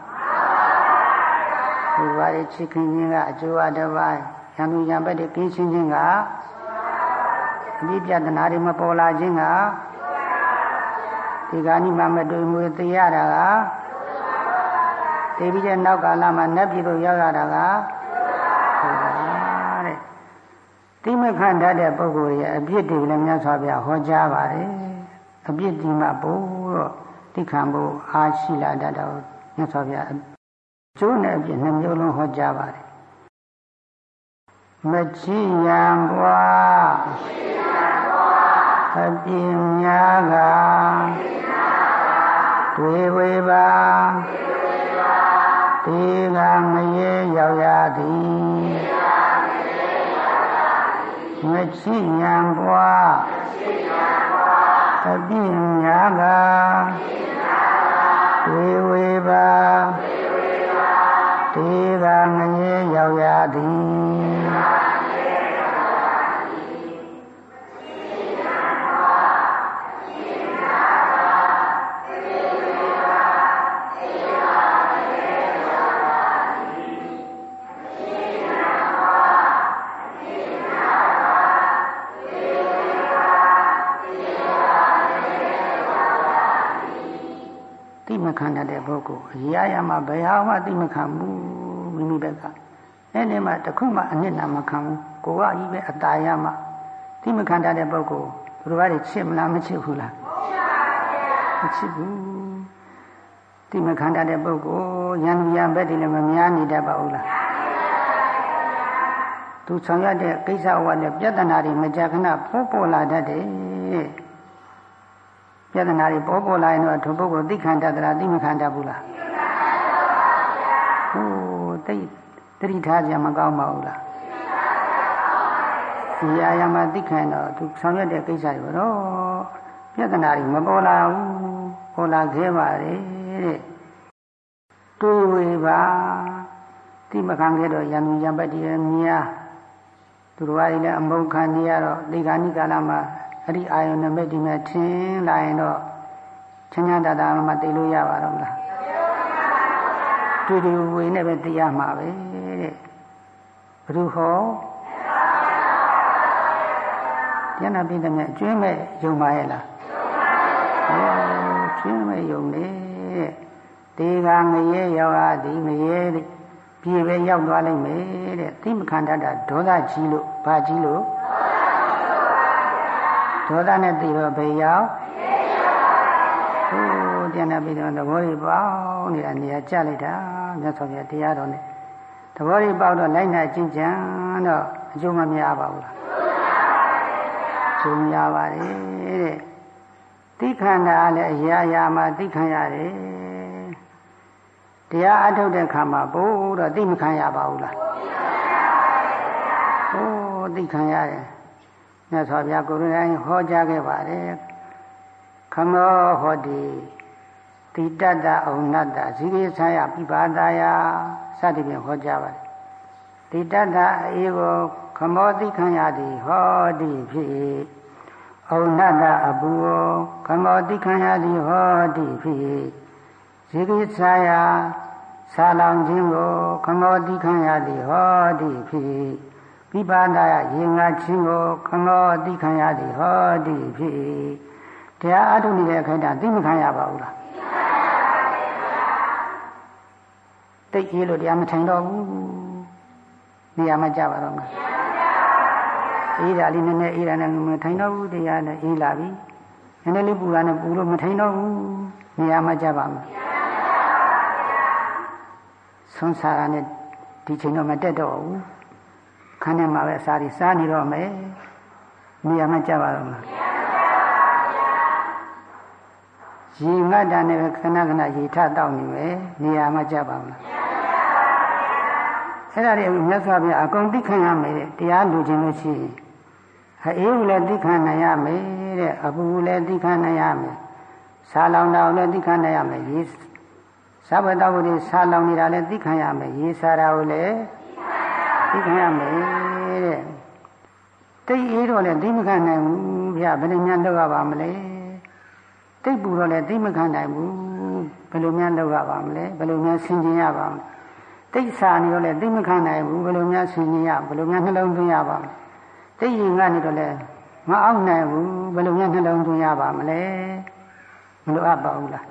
ဒီပါးရဲ့ချစ်ခင်ခြင်းကအကျိုးအတစ်ပါးရံသူရံပက်တဲ့ကင်းရှင်းခြင်းကအပြည့်ပြဒနာတွေမပေါ်လာခြင်းကဒီကနေ့မှမတွေ့မွေသိရတာကသိပြီးတဲ့နောက်ကာလမှာနတ်ပြည်သို့ရောက်ရတာကတဲ့တိမခန့်တတ်တဲ့ပုဂ္ဂိုလ်ရဲ့အပြစ်တွေလည်းမြတ်စွာဘုရားဟောကြားပါတယ်အပြစ်ဒီမှာပို့တော့သိခံဖို့အားရှိလာတတ်တော့မြတ်စွာဘုရားကျိုးနဲ့အပြစ်နှမျိုးလုံးဟောကြားပါတယ်မချီရန်ပွားအပြစ်များကတွေ့ဝေပါဒီကမရေရောက်ရသည်မချီရန်ပွားအပြစ်များကတွေ့ဝေပါဒီကမရေရောက်ရသည်ခံတတ်တဲ့ပုဂ္ဂိုလ်အရာရာမှာဘယ်ဟာမှသိမခံဘူးမိမိဘက်ကအဲ့ဒီမှာတခုမှအနစ်နာမခံဘူးကိုယ်ကကြီးပဲအตาရမှသိမခံတတ်တဲ့ပုဂ္ဂိုလ်သူတို့ကချစ်မလားမချစ်ဘူးလားမချစ်ဘူးသိမခံတတ်တဲ့ပုဂ္ဂိုလ်ရံရံဘက်တွေလည်းမများနေတတ်ပါဘူးလားသူဆောင်ရတဲ့ကိစ္စဝတ်နဲ့ပြဿနာတွေမကြာခဏပေါ်လာတတ်တယ်ပြဿနာတွေပေါ်လာရင်တော့သူပုဂ္ဂိုလ်သိခံတတ်သလားသိမခံတတ်ဘူးလားဟိုသိသတိထားကြမကောင်းပါဘူးလားဒီအရာမှာသိခံတော့သူဆောင်ရွက်တဲ့ကိစ္စတွေတော့ပြဿနာတွေမပေါ်လာဘူးပေါ်လာခဲ့ပါလေတဲ့တွေးဝေပါသိမခံခဲ့တော့ရံရံပတ်တည်းများသူတို့ကလည်းအမုန်းခံနေရတော့ဒီကနေ့ကာလမှာအဲ့ဒီအာယုန်နဲ့မဲ့ဒီမဲ့ထင်းလာရင်တော့ချမ်းသာတာမှသိလို့ရပါတော့မလားတူတူဝေနဲ့ပဲသိရမှာပဲတဲ့ဘုရုဟောကျန်တာပြည်တယ်အကျွင်းမဲ့ယုံပါရဲ့လားကျွင်းမဲ့ယုံလေဒီကငရဲရောက်ရသည်ငရဲပြေပဲရောက်သွားလိမ့်မယ်တဲ့သိမခံတတ်တာဒေါသကြီးလို့ဘာကြီးလို့ဒေါသနဲ့သိတော့ဘယ်ရောက်ဟိုပြန်နေပြီးတော့သဘောကြီးပေါက်နေတာနေရာကျလိုက်တာမြတ်စွာဘုရားတရားတော်နဲ့သဘောကြီးပေါက်တော့လိုက်နာကျင့်ကြံတော့အကျိုးမများပါဘူးလားကျိုးများပါတယ်တဲ့သိခန္ဓာလည်းအရာရာမှာသိခံရတယ်တရားအထုတ်တဲ့ခါမှာဘို့တော့သိမခံရပါဘူးလားဟိုသိခံရတယ်မြတ်စွာဘုရားကိုယ်တိုင်ဟောကြားခဲ့ပါတယ်ခမောဟောတိတိတ္တအုံနတ္တဇိရိဆာယပိပါဒာယစသည်ဖြင့်ဟောကြားပါတယ်တိတ္တအေကိုခမောသိခံရသည်ဟောတိဖြစ်အုံနတ္တအပူကိုခမောသိခံရသည်ဟောတိဖြစ်ဇိရိဆာယဆာလောင်ခြင်းကိုခမောသိခံရသည်ဟောတိဖြစ်ပိပါဒာယရေငါခြင်းကိုခမောသိခံရသည်ဟောတိဖြစ်တရားအထုနေတဲ့ခိုင်တာသိမခံရပါဘူးလားတိတ်ကြီးလို့တရားမထိုင်တော့ဘူးနေရာမကြပါတော့ဘူးအေးဒါလေးနည်းနည်းအေးတာနဲ့မထိုင်တော့ဘူးတရားနဲ့အေးလာပြီနည်းနည်းလေးပူတာနဲ့ပူလို့မထိုင်တော့ဘူးနေရာမကြပါဘူးဆုံးစားရနဲ့ဒီချိန်တော့မတက်တော့ဘူးခန်းထဲမှာပဲစားပြီးစားနေတော့မယ်နေရာမကြပါတော့ဘူးရေငတ်တာနဲ့ခဏခဏရေထတောက်နေမယ်နေရာမကြပါဘူးလားအဲ့ဒါတွေမြတ်စွာဘုရားအကုန်သိခံရမယ်တဲ့တရားလူချင်းလို့ရှိရင်အေးလည်းသိခံနိုင်ရမယ်တဲ့အပူလည်းသိခံနိုင်ရမယ်ဆာလောင်တာလည်းသိခံနိုင်ရမယ်ရေစားဘတော်တွေဆာလောင်နေတာလည်းသိခံရမယ်ရေစားတာကိုလည်းသိခံရမယ်တဲ့တိတ်အေးတော့လည်းသိမခံနိုင်ဘူးဗျဘယ်နှညလောက်ရပါမလဲတိတ်ပူတော့လည်းသိမခံနိုင်ဘူးဘယ်လိုများလောက်ရပါမလဲဘယ်လိုများဆင်ခြင်ရပါမလဲတိတ်ဆာနေတော့လည်းသိမခံနိုင်ဘူးဘယ်လိုများဆင်ခြင်ရဘယ်လိုများနှလုံးသွင်းရပါမလဲတိတ်ရင်ကနေတော့လည်းမအောင်နိုင်ဘူးဘယ်လိုများနှလုံးသွင်းရပါမလဲမလိုအပ်ပါဘူးလား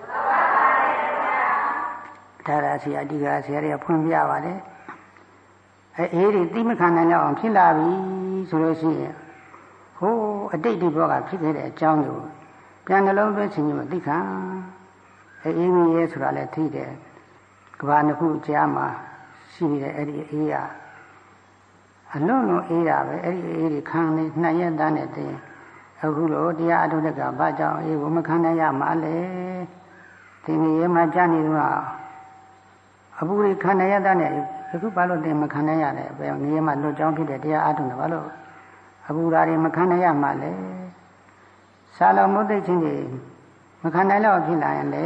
ဒါရဆရာအဓိကဆရာတွေကဖွင့်ပြပါတယ်အေးဒီသိမခံနိုင်တော့အောင်ဖြစ်လာပြီဆိုလို့ရှိရင်ဟိုးအတိတ်ဒီဘောကဖြစ်ခဲ့တဲ့အကြောင်းကိုပြန်နှလုံးသွင်းခြင်းမျိုးသိခံအေးမရဲဆိုတာလည်းသိတယ်ကဘာနှစ်ခုကြားမှာရှိနေတဲ့အဲ့ဒီအေးရအလုံးလုံးအေးတာပဲအဲ့ဒီအေးဒီခံနေနှစ်ရက်သားနဲ့တင်အခုလိုတရားအထုတ်တဲ့ကဘာကြောင့်အေးကိုမခံနိုင်ရမှာလဲဒီနေ့ရမှကြားနေတော့အပူတွေခံနိုင်ရတဲ့နဲ့အခုဘာလို့တင်မခံနိုင်ရလဲဘယ်နေရာမှာလွတ်ကြောင်းဖြစ်တဲ့တရားအထုတ်တယ်ဘာလို့အပူဓာတွေမခံနိုင်ရမှာလဲစာလုံးမုတ်သိချင်းတွေမခံနိုင်တော့ဖြစ်လာရင်လေ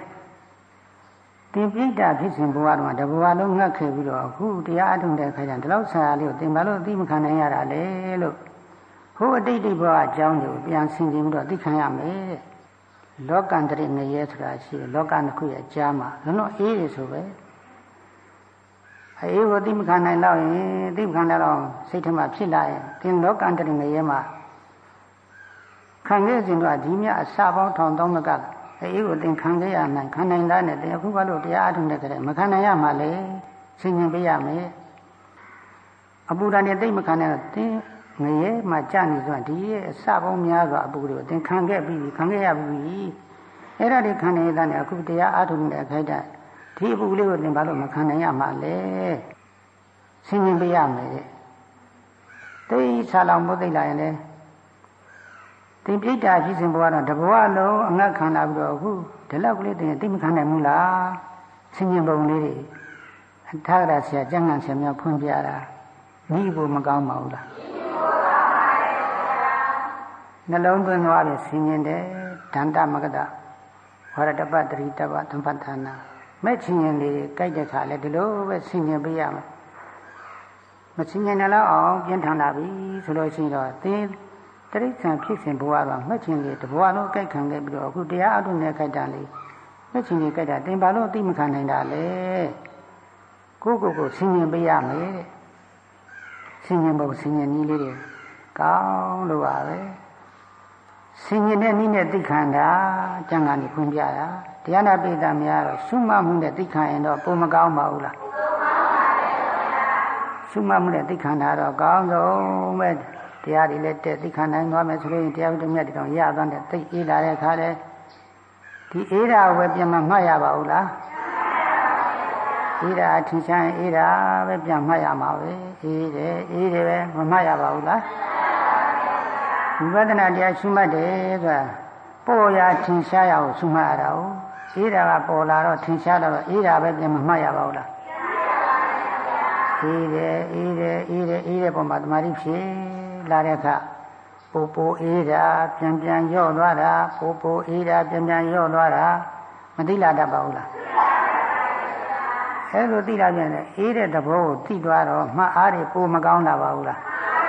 တင်ပြိတ္တာဖြစ်စဉ်ဘဝတော့တဘဝလုံးငတ်ခဲ့ပြီးတော့အခုတရားအထုတ်တဲ့အခါကျဒီလောက်ဆရာလေးကိုတင်ဘာလို့သိမခံနိုင်ရတာလဲလို့ဟိုအတိတ်ဘဝအကြောင်းကိုပြန်ဆင်ခြင်ပြီးတော့သိခံရမယ်လောကန္တရငရဲဆိုတာရှိတယ်လောကနှစ်ခုရဲ့ကြားမှာလုံးလုံးအေးတယ်ဆိုပဲအေးကိုသိမခံနိုင်တော့ရင်သိမခံတော့စိတ်ထဲမှာဖြစ်လာရင်သင်လောကန္တရငရဲမှာခံခဲ့စဉ်တော့ဒီမြအစပေါင်းထောင်တောင်းမကအေးကိုသင်ခံခဲ့ရနိုင်ခံနိုင်တာနဲ့တင်အခုဘာလို့တရားအထုတ်တဲ့ကြတဲ့မခံနိုင်ရမှာလဲဆင်ခြင်ပေးရမယ်အပူဓာတ်နဲ့သိမခံနိုင်တော့သင်ငရဲမှာကြာနေဆိုဒီရဲ့အစပေါင်းများစွာအပူတွေကိုသင်ခံခဲ့ပြီးခံခဲ့ရပြီးအဲ့ဒါတွေခံနေတာနဲ့အခုတရားအထုတ်တဲ့အခိုက်အတန့်ဒီအပူလေးကိုသင်ဘာလို့မခံနိုင်ရမှာလဲဆင်ခြင်ပေးရမယ်တိတ်ဆာလောင်မို့သိလာရင်လေသင်ပြိတ္တာဖြစ်စဉ်ဘဝတော့တဘဝလုံးအငတ်ခံလာပြီးတော့အခုဒီလောက်ကလေးသင်သိမခံနိုင်ဘူးလားဆင်ခြင်ပုံလေးတွေအထာဂရဆရာကျမ်းဂန်ဆရာများဖွင့်ပြတာမိဖို့မကောင်းပါဘူးလားနှလုံးသွင်းသွားပြီဆင်ခြင်တယ်ဒန္တမဂ္ဂတဝရတပတ္တိတပသမ္ပဌာနာမဲ့ဆင်ခြင်လေးကြိုက်တဲ့ခါလဲဒီလိုပဲဆင်ခြင်ပေးရမယ်မဆင်ခြင်နိုင်တော့အောင်ပြင်းထန်လာပြီဆိုလို့ရှိရင်တော့သင်တရိစ္ဆာန်ဖြစ်စဉ်ဘဝကမှတ်ခြင်းလေးတဘဝလုံးကြိုက်ခံခဲ့ပြီးတော့အခုတရားအထုနဲ့ကြိုက်တာလေးမှတ်ခြင်းလေးကြိုက်တာသင်ဘာလို့အသိမခံနိုင်တာလဲကိုဆင်ခြင်ပေးရမယ်ဆင်ခြင်ဖို့ဆင်ခြင်နည်းလေးတွေကောင်းလို့ပါပဲဆင်ခြင်တဲ့နည်းနဲ့သိခံတာကျန်ကနေဖွင့်ပြတာတရားနာပိဋကများတော့ရှုမှတ်မှုနဲ့သိခံရင်တော့ပုံမကောင်းပါဘူးလားရှုမှတ်မှုနဲ့သိခံတာတော့ကောင်းဆုံးပဲတရားတွေလည်းတက်သိခံနိုင်သွားမယ်ဆိုရင်တရားဥဒ္ဓမြတ်တောင်ရသွားတဲ့သိအေးလာတဲ့အခါလဲဒီအေးတာပဲပြန်မှတ်ရပါဘူးလားအေးတာထင်ရှားရင်အေးတာပဲပြန်မှတ်ရမှာပဲအေးတယ်ပဲမမှတ်ရပါဘူးလားဝိပဿနာတရားရှုမှတ်တယ်ဆိုတာပေါ်ရာထင်ရှားရအောင်ရှုမှတ်ရတာ哦အေးတာကပေါ်လာတော့ထင်ရှားတော့အေးတာပဲပြန်မမှတ်ရပါဘူးလားအေးတယ်ပုံမှာတမာတိဖြစ်လာတဲ့အခါပိုအေးတာပြန်ရော့သွားတာပိုအေးတာပြန်ရော့သွားတာမသိလာတတ်ပါဘူးလားအဲလိုသိလာပြန်တယ်အေးတဲ့သဘောကိုသိသွားတော့မှတ်အားတွေပိုမကောင်းလာပါဘူးလား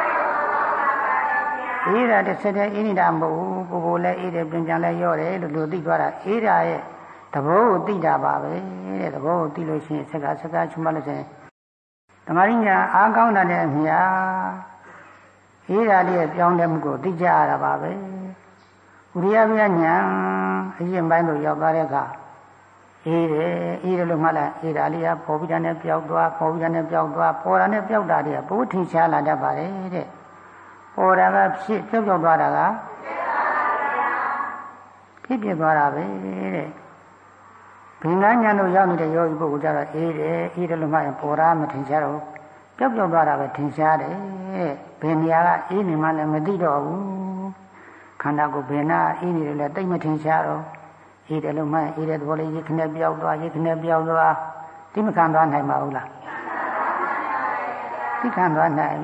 အေးတာတစ်ဆက်တည်းအေးနေတာမဟုတ်ဘူးပိုလည်းအေးတယ်ပြန်လည်းရော့တယ်လို့သိသွားတာအေးတာရဲ့သဘောကိုသိတာပါပဲတဲ့သဘောကိုသိလို့ရှိရင်စကားချွတ်မှလို့ဆိုရင်တမာရညာအားကောင်းတဲ့အမြာအေးဓာတ်ရဲ့ပြောင်းလဲမှုကိုသိကြရတာပါပဲဥရိယပြညာအရင်ပိုင်းလို့ရောက်သွားတဲ့အခါအေးတယ်လို့မှတ်လိုက်အေးဓာတ်လေးကပေါ်ပြီးတာနဲ့ပျောက်သွားပေါ်တာနဲ့ပျောက်တာတွေကဘိုးထင်ရှားလာတတ်ပါတယ်တဲ့ပေါ်တာကဖြစ်ပျောက်သွားတာကဖြစ်ပြသွားတာပဲတဲ့ဘင်္ဂညာတို့ရောက်နေတဲ့ယောဂီပုဂ္ဂိုလ်ကြတော့အေးတယ်လို့မှရင်ပေါ်တာမထင်ရှားတော့ပျောက်သွားတာပဲထင်ရှားတယ်ဘယ်နေရာကအေးနေမှလည်းမသိတော့ဘူးခန္ဓာကိုယ်ဘယ်နာအေးနေတယ်လဲတိတ်မထင်ရှားတော့အေးတယ်လို့မှရင်အေးတဲ့သဘောလေးရခနဲ့ပြောက်သွားသိမခံသွားနိုင်ပါဘူးလားသိခံသွားနိုင်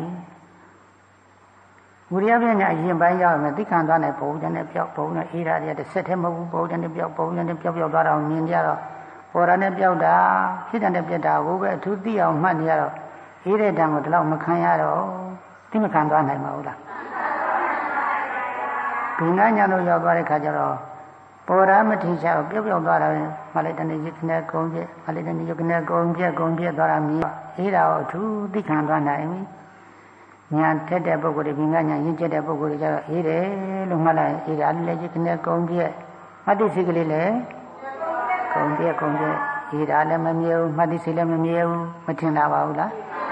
ဝိရိယပညာအရင်ပိုင်းရောက်မယ်သိခံသွားနိုင်ပုံနဲ့ပြောက်ပုံနဲ့အေးတာတွေတစ်ဆက်တည်းမဟုတ်ဘူးပုံနဲ့ပြောက်သွားတော့မြင်ကြတော့ပေါ်တာနဲ့ပြောက်တာဖြစ်တဲ့ပြက်တာကိုပဲအထူးသိအောင်မှတ်နေရတော့အေးတဲ့တံကိုဒီလောက်မခံရတော့သိမခံသွားနိုင်ပါဘူးလားဘုရားညာတို့ရောက်သွားတဲ့ခါကျတော့ပေါ်ရမထင်ရှားပျောက်ပျောက်သွားတာပဲမလိုက်တဲ့နေ့ကနေကုန်းပြက်မလိုက်တဲ့နေ့ကနေကုန်းပြက်သွားတာမြည်အေးတာကိုအထူးသိခံသွားနိုင်ပြီညာတက်တဲ့ပုဂ္ဂိုလ်တွေဘင်္ဂညာရင့်ကျက်တဲ့ပုဂ္ဂိုလ်တွေကျတော့အေးတယ်လို့မှတ်လိုက်အေးတာလည်းကနေကုန်းပြက်မှတ်သိစိတ်ကလေးလည်းကုန်းပြက်အေးတာလည်းမမြဲဘူးမှတ်သိစိတ်လည်းမမြဲဘူးမထင်တာပါဘူးလား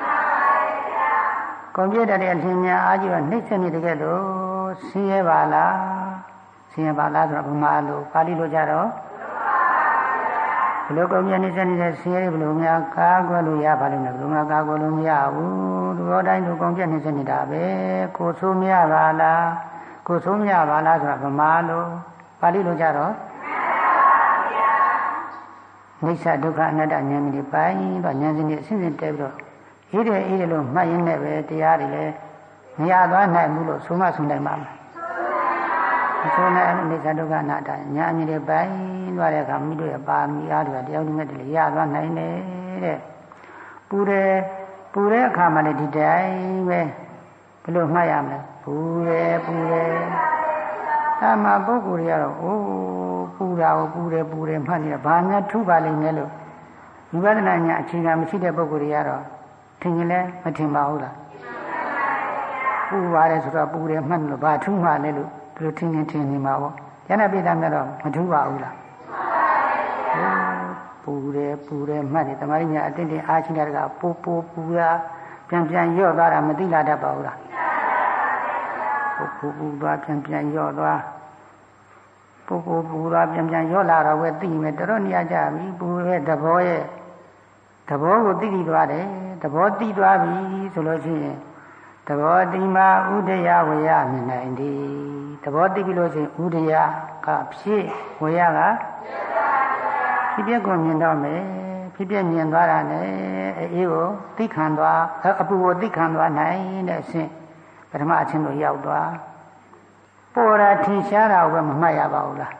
ကုန်းပြက်တဲ့အထင်များအားကြီးတော့နှိမ့်ဆက်နေတကယ်လို့ဆင်းရဲပါလားဆင်းရဲပါလားဆိုတော့ဗမာလိုပါဠိလိုကြတော့ဘလို့ကုန်းပြက်နှိမ့်ဆက်နေတဲ့ဆင်းရဲဘလို့များကားကွယ်လို့ရပါလိမ့်မယ်ဘလို့များကားကွယ်လို့မရဘူးလူတော်တိုင်းလူကုန်းပြက်နှိမ့်ဆက်နေတာပဲကိုဆိုးမရပါလားကိုဆိုးမရပါလားဆိုတော့ဗမာလိုပါဠိလိုကြတော့နိစ္စဒုက္ခအနတ္တဉာဏ်ကြီးပိုင်းတော့ဉာဏ်စဉ်ကြီးအစဉ်စဉ်တက်ပြီးတော့အေးတယ်လို့မှတ်ရင်းနဲ့ပဲတရားတွေလည်းမရသွားနိုင်ဘူးလို့ဆိုမှဆုံးနိုင်ပါမယ်ဆိုနေနိစ္စဒုက္ခအနတ္တဉာဏ်ကြီးပိုင်းသွားတဲ့အခါမိတို့ရဲ့ပါမီအားတွေတယောက်တည်းနဲ့တည်းရသွားနိုင်တယ်တဲ့ပူတဲ့အခါမှလည်းဒီတိုင်းပဲဘယ်လိုမှတ်ရမလဲပူတယ်ဒါမှပုဂ္ဂိုလ်တွေကတော့အိုးပူတာကိုပူတယ်မှတ်နေတာဘာများထူပါလိမ့်မယ်လို့ဝိပဿနာဉာဏ်အခြေခံမရှိတဲ့ပုဂ္ဂိုလ်တွေကတော့ထင်ရင်လည်းမထင်ပါဘူးလားပူပါတယ်ဆိုတော့ပူတယ်မှတ်လို့ဘာထူမှလဲလို့ဘယ်လိုထင်နေမှာပေါ့ဉာဏ်ပိဋကမြတ်တော့မထူပါဘူးလားပူတယ်မှတ်တယ်တမာရီညာအတင်းအားရှိတဲ့ကပူတာပြန်ရော့သွားတာမသိလာတတ်ပါဘူးလားပူသွားပြန်ရော့သွားပူသွားပြန်ရော့လာတော့ပဲသိမယ်တော်နေရကြပြီပူရဲ့သဘောကိုသိသွားတယ်သဘောသိသွားပြီဆိုလို့ရှိရင်သဘောတိမာဥဒယဝေယမြင်နိုင်သည်သဘောသိပြီလို့ရှိရင်ဥဒယကဖြစ်ဝေယကဖြစ်ပြကိုမြင်တော့မယ်ဖြစ်ပြမြင်သွားတာနဲ့အေးကိုသိခံသွားအပူကိုသိခံသွားနိုင်တဲ့အဆင့်ပထမအချင်းတို့ရောက်သွားပေါ်တာထင်ရှားတာကိုပဲမမှတ်ရပါဘူးလား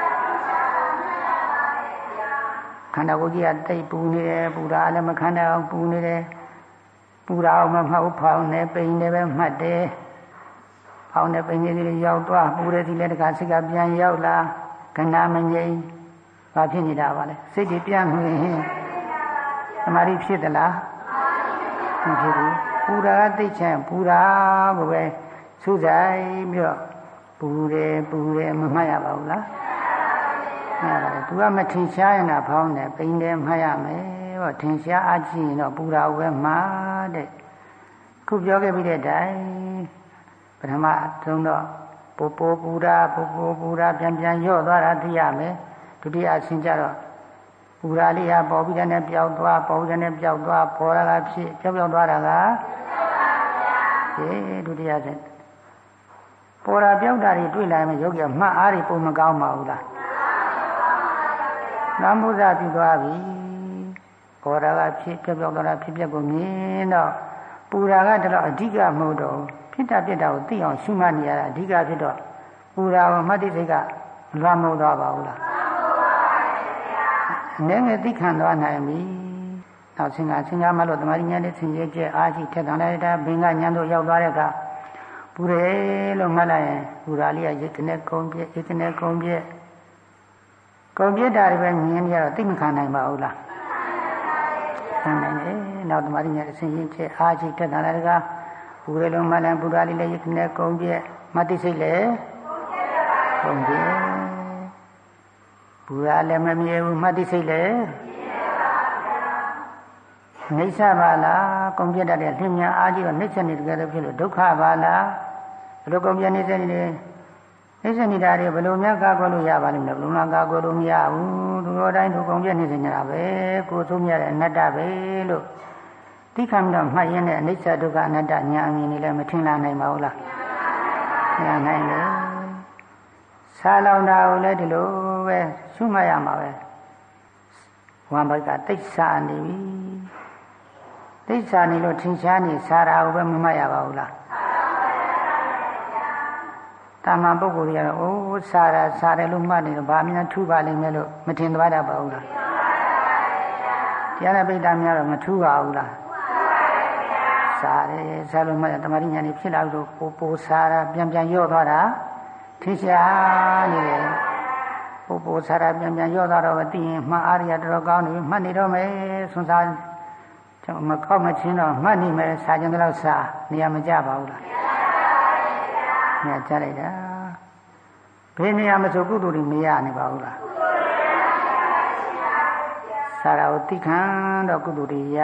ခန္ဓာကိုယ်ကြီးကတိတ်ပူနေတယ်ပူတာလည်းမခန္ဓာအောင်ပူနေတယ်ပူတာအောင်မမှတ်ဘူးဖောင်းနေပိန်နေပဲမှတ်တယ်ဖောင်းနေပိန်နေလေးရောက်သွားပူတဲ့ဒီလည်းတခါစိတ်ကပြန်ရောက်လာခဏမငြိမ်ဘာဖြစ်နေတာပါလဲစိတ်ကြီးပြန်နေရင်သမာဓိဖြစ်သလားမဖြစ်ဘူးပူတာကသိချင်ပူတာကိုပဲစူးစိုက်ပြီးတော့ပူတယ်မမှတ်ရပါဘူးလားမှတ်ပါတယ်သူကမထင်ရှားရင်တော့ဖောင်းတယ်ပိန်တယ်မှတ်ရမယ်ဟောထင်ရှားအားကြည့်ရင်တော့ပူတာကိုပဲမှတ်တဲ့ခုပြောခဲ့ပြီးတဲ့တိုင်ပထမသုံးတော့ပူတာပြန်ရော့သွားတာသိရမယ်ဒုတိယအဆင့်ကျတော့ပူရာလေးဟာပေါ်ပြီးတဲ့နဲ့ပျောက်သွားပေါ်လာတာဖြစ်ပျောက်သွားတာကဒုတိယအဆင့်ပေါ်တာပျောက်တာတွေတွေ့လာရင်ယောဂီမှတ်အားတွေပုံမကောင်းပါဘူးလားနာမှုဇာပြုသွားပြီပေါ်တာကဖြစ်ပျောက်သွားတာဖြစ်ပျက်ကိုမြင်တော့ပူတာကတော့အဓိကမဟုတ်တော့ဖြစ်တာပြက်တာကိုသိအောင်ရှုမှတ်နေရတာအဓိကဖြစ်တော့ပူတာကိုမှတ်သိစိတ်ကလွမ်းမိုးသွားပါဘူးလားနည်းငယ်သိခံသွားနိုင်ပြီနောက်ဆင်္ကာမလို့တမာရီညာနဲ့ဆင်ရဲကျအားရှိထက်တန်လိုက်တာဘင်္ဂညာတို့ရောက်သွားတဲ့အခါပူတယ်လို့မှတ်လိုက်ရင်ပူတာလေးကရိတ်ကနေကုန်းပြက်တာတွေပဲမြင်ရတော့သိမခံနိုင်ပါဘူးလားခံနိုင်တယ်နောက်တမာရီညာဆင်ရင်ကျအားရှိထက်တန်လိုက်တာပူတယ်လို့မှတ်လိုက်ပူတာလေးလည်းရိတ်ကနေကုန်းပြက်မှတ်သိစိတ်လေကုန်းပြက်ပူရလည်းမမြဲဘူးမှတ်သိစိတ်လည်းနှိစ္စပါလားကုန်ပြတ်တဲ့လင်းမြန်အားကြီးတော့နှိစ္စနေတကယ်လို့ဖြစ်လို့ဒုက္ခပါလားဘယ်လိုကုန်ပြတ်နှိစ္စနေတာတွေဘယ်လိုများကာကွယ်လို့ရပါလိမ့်မလဲဘယ်လိုမှကာကွယ်လို့မရဘူးသူတော်တိုင်းသူကုန်ပြတ်နှိစ္စနေတာပဲကိုယ်သုံးရတဲ့အနတ္တပဲလို့သိခံတော့မှတ်ရင်းနဲ့အနိစ္စဒုက္ခအနတ္တညာအမြင်နေလည်းမထင်လာနိုင်ပါဘူးလားမနိုင်လေစားလောင်တာကိုလည်းဒီလိုပဲရှုမှတ်ရမှာပဲဝမ်းဘက်ကတိတ်ဆာနေပြီတိတ်ဆာနေလို့ထင်ရှားနေစားတာကိုပဲမမှတ်ရပါဘူးလားတာမန်ပုဂ္ဂိုလ်တွေကတော့အိုးစားတယ်လို့မှတ်နေတော့ဘာမှထူပါလိမ့်မယ်လို့မထင်သွားတတ်ပါဘူးလားတရားနဲ့ပိဋကများတော့မထူပါဘူးလားစားလို့မှတ်တမာရိညာနေဖြစ်လာလို့ပိုစားတာပြန်ရော့သွားတာထင်ရှားနေတယ်ပုပ္ပိုလ်ဆရာပြန်ပြန်ရောသွားတော့သိရင်မှတ်အားရတော်ကောင်းနေမှတ်နေတော့မယ်ဆွမ်းစားကျွန်မကောက်မချင်းတော့မှတ်နေမယ်စာကျင်တော့စာနေရာမကြပါဘူးလားနေရာကြလိုက်တာဘယ်နေရာမဆိုကုသိုလ်တွေမရနေပါဘူးလားစာရာကိုသိခံတော့ကုသိုလ်တွေရ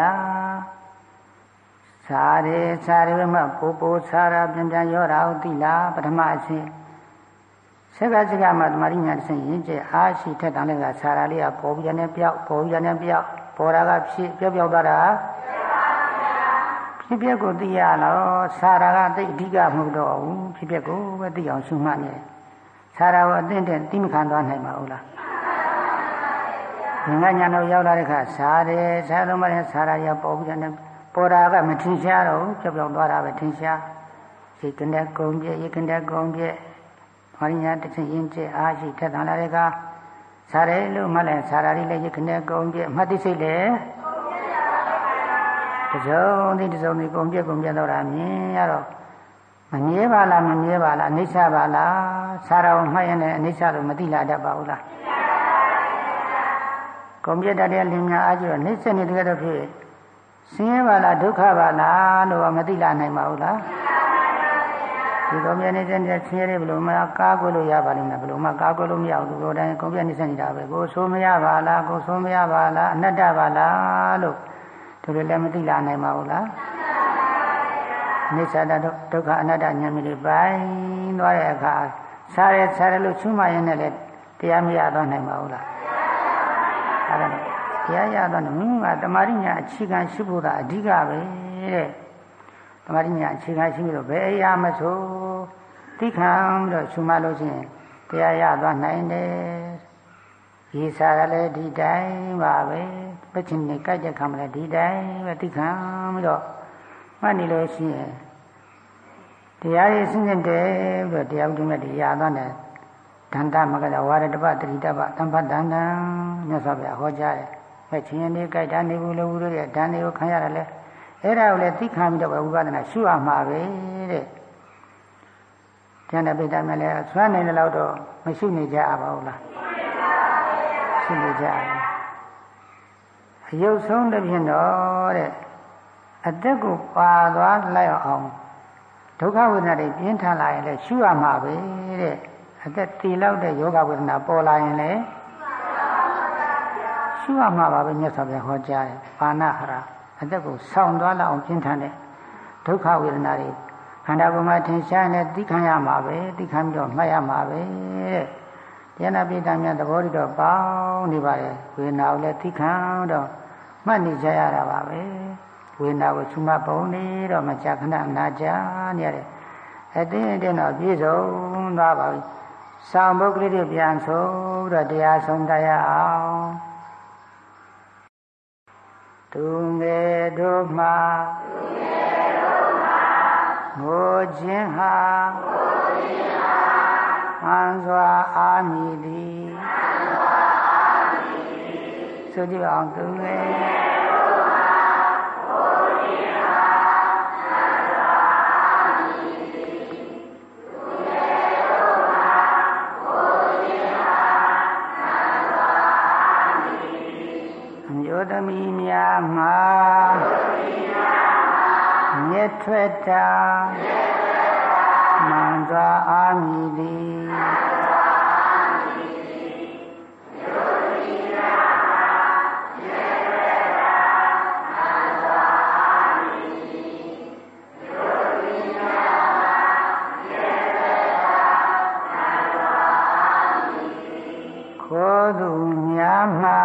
စာရဲမှပုပ္ပိုလ်ဆရာပြန်ပြန်ရောတာကိုသိလားပထမအဆင့်စက္ကစကမှာတမာရိညာတစ်ဆင့်ရင်းကျက်အားရှိထက်တန်တဲ့ကဆရာလေးကပေါ်ပြီးနေပြောက်ပေါ်ပြီးနေပြောက်ပေါ်တာကဖြစ်ပြောက်သွားတာဖြစ်ပျက်ကိုသိရတော့ဆရာကသိအဓိကမဟုတ်တော့ဘူးဖြစ်ပျက်ကိုပဲသိအောင်ရှုမှတ်နေဆရာကိုအသင့်တဲ့သိမခံသွားနိုင်ပါဘူးလားငါညာတော့ရောက်လာတဲ့ခါဆရာတော်မလည်းဆရာရပေါ်ပြီးနေပေါ်တာကမထင်ရှားတော့ဘူးပြောက်သွားတာပဲထင်ရှားစိတ်ကနေကုန်ပြည့်ရေကနေကုန်ပြည့်မာရိညာတစ်ဆင့်ရင်းကျက်အားရှိထက်သန်လာတဲ့ကစားတယ်လို့မှလည်းစားရည်လည်းရခနဲ့ကုန်ပြမှတ်သိစိတ်လည်းတစုံဒီကုန်ပြတော့တာမြင်ရတော့မမြဲပါလားမမြဲပါလားအနိစ္စပါလားစားရအောင်မှတ်ရတဲ့အနိစ္စလို့မသိလာတတ်ပါဘူးလားကုန်ပြတတ်တဲ့လင်ညာအားကျတော့နှိစ္စနေတကယ်တော့ဖြစ်ဆင်းရဲပါလားဒုက္ခပါလားလို့မသိလာနိုင်ပါဘူးလားဒီကုန်ပြနေတဲ့ဆင်းရဲတွေဘယ်လိုမှကားကွယ်လို့ရပါလိမ့်မယ်ဘယ်လိုမှကားကွယ်လို့မရဘူးဒီလိုတိုင်းကုန်ပြနေစနေတာပဲကိုဆိုးမရပါလားကိုဆိုးမရပါလားအနတ္တပါလားလို့ဒီလိုလည်းမသိလာနိုင်ပါဘူးလားအနိစ္စဒုက္ခအနတ္တဉာဏ်မျိုးပိုင်းသွားတဲ့အခါစားရလို့ချွမှရင်လည်းတရားမရတော့နိုင်ပါဘူးလားအဲ့ဒါတရားရတော့မိမိကတမာရိညာအခြေခံရှိဖို့သာအဓိကပဲတဲ့တမာရိညာအခြေခံရှိပြီးတော့ဘယ်အရာမဆိုသိခံပြီးတော့ရှုမှတ်လို့ရှိရင်တရားရသွားနိုင်တယ်ဒီစားရလည်းဒီတိုင်းပါပဲပဋ္ဌိနေကြိုက်တဲ့ခံမလဲဒီတိုင်းပဲသိခံပြီးတော့မှတ်နေလို့ရှိရင်တရားရည်စဉ်စဉ်တယ်ပြီးတော့တရားဥဒ္ဓမဲ့တရားသွားတယ်ဒန္တမကရဝါရတပတတိတပတမ္ပဒန္တံမြတ်စွာဘုရားဟောကြားတယ်ပဲချင်းနေကြိုက်တာနေဘူးလို့ဦးတို့ရဲ့ဓာန်တွေကိုခံရတယ်လေအဲ့ဒါကိုလည်းသိခံပြီးတော့ဝိပဿနာရှုရမှာပဲတဲ့ကျန်တဲ့ပိဋကမဲ့လည်းဆွမ်းနေတယ်တော့မရှုနေကြပါဘူးလားရှုနေကြအယုတ်ဆုံးတစ်ဖြင့်တော့တဲ့အသက်ကိုပါသွားလိုက်အောင်ဒုက္ခဝေဒနာတွေပြင်းထန်လာရင်လည်းရှုရမှာပဲတဲ့အသက်တည်လောက်တဲ့ယောဂဝေဒနာပေါ်လာရင်လည်းရှုရမှာပါပဲမြတ်စွာဘုရားဟောကြားတယ်ပါဏဟရအသက်ကိုဆောင်းသွားလောက်အောင်ပြင်းထန်တဲ့ဒုက္ခဝေဒနာတွေခန္ဓာကိုယ်မှာထင်ရှားနေသိခံရမှာပဲသိခံပြီးတော့မှတ်ရမှာပဲတဲ့ဉာဏပိဋကမြတ်သဘောတော့ပေါင်းနေပါတယ်ဝေဒနာကိုလည်းသိခံတော့မှတ်နေကြရတာပါပဲဝေဒနာကိုရှုမှတ်ပုံနေတော့မကြာခဏနာကြာနေရတယ်အတင်းတော့ပြည့်စုံသွားပါပြီဆောင်းပုဂ္ဂလိတွေပြန်ဆိုတော့တရားဆုံးတရားအောင်သူငယ်တို့မှာငိုခြင်းဟာမှန်စွာအာမီသည်ဆိုကြအောင်သူငယ်သမီးများမှာမြတ်ထွက်တာမှန်စွာအာမီသည်ခိုးသူများမှာ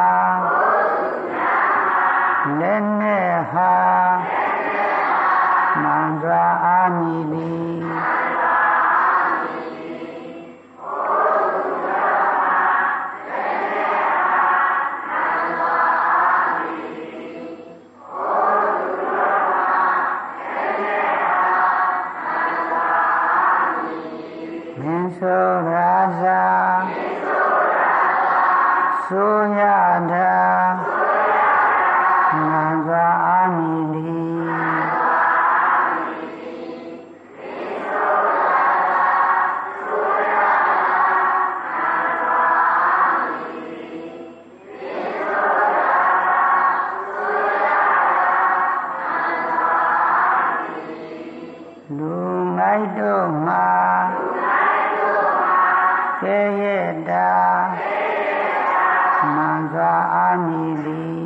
လက်နဲ့ဟာမှန်စွာအာမီသည်မင်းဆိုရာဇာဆိုရတာမှန်စွာအာမီသည်မတာမှန်စွာအာမည်သည်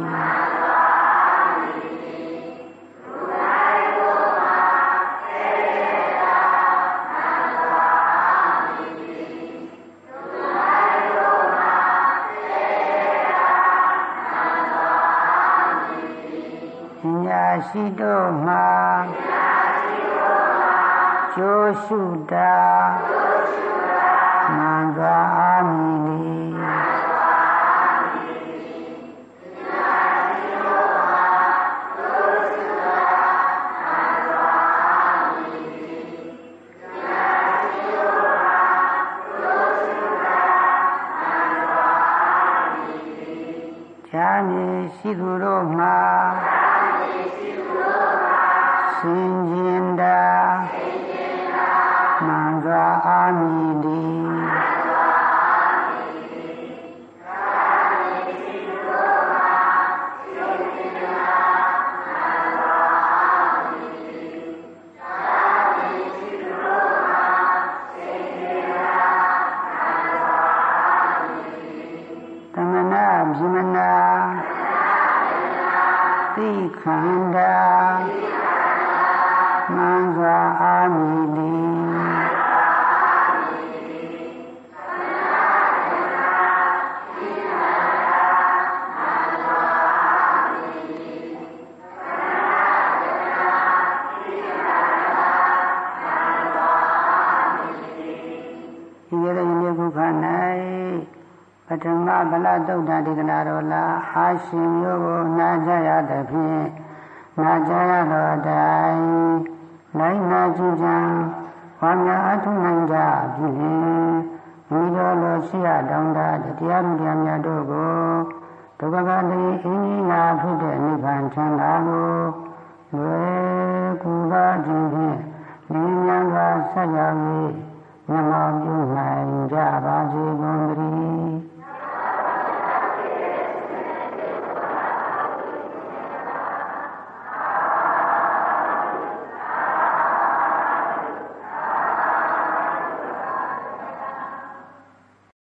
ရှိတို့မှာကျိုးရှုတာမှန်စွာအာမည်သည်ချာမည်ရှိသူတို့မှာစင်ကြင်တာမှန်စွာအာမည်သည်သမဏဗြဟ္မဏသိခန္ဓာမှန်စွာအာမည်သည်ပထမဗလသုတ်တဒေသနာတော်လာအာရှင်မျိုးကိုနာကြရသဖြင့်နာကြရသောတိုင်နိုင်နာကြည်ကြံဝါများအထုနိုင်ကြပြီမိတော်လိုရှိရတောင်းတာတရားမှုတရားများတို့ကိုဒုက္ခကတိအင်းကြီးနာဖြစ်တဲ့နိဗ္ဗာန်ချမ်းသာကိုလွယ်ကူသောခြင်းဖြင့်ဉာဏ်ဉာဏ်သာဆက်ရောက်၍မျက်မှောက်ပြုနိုင်ကြပါစေကုန်သတည်း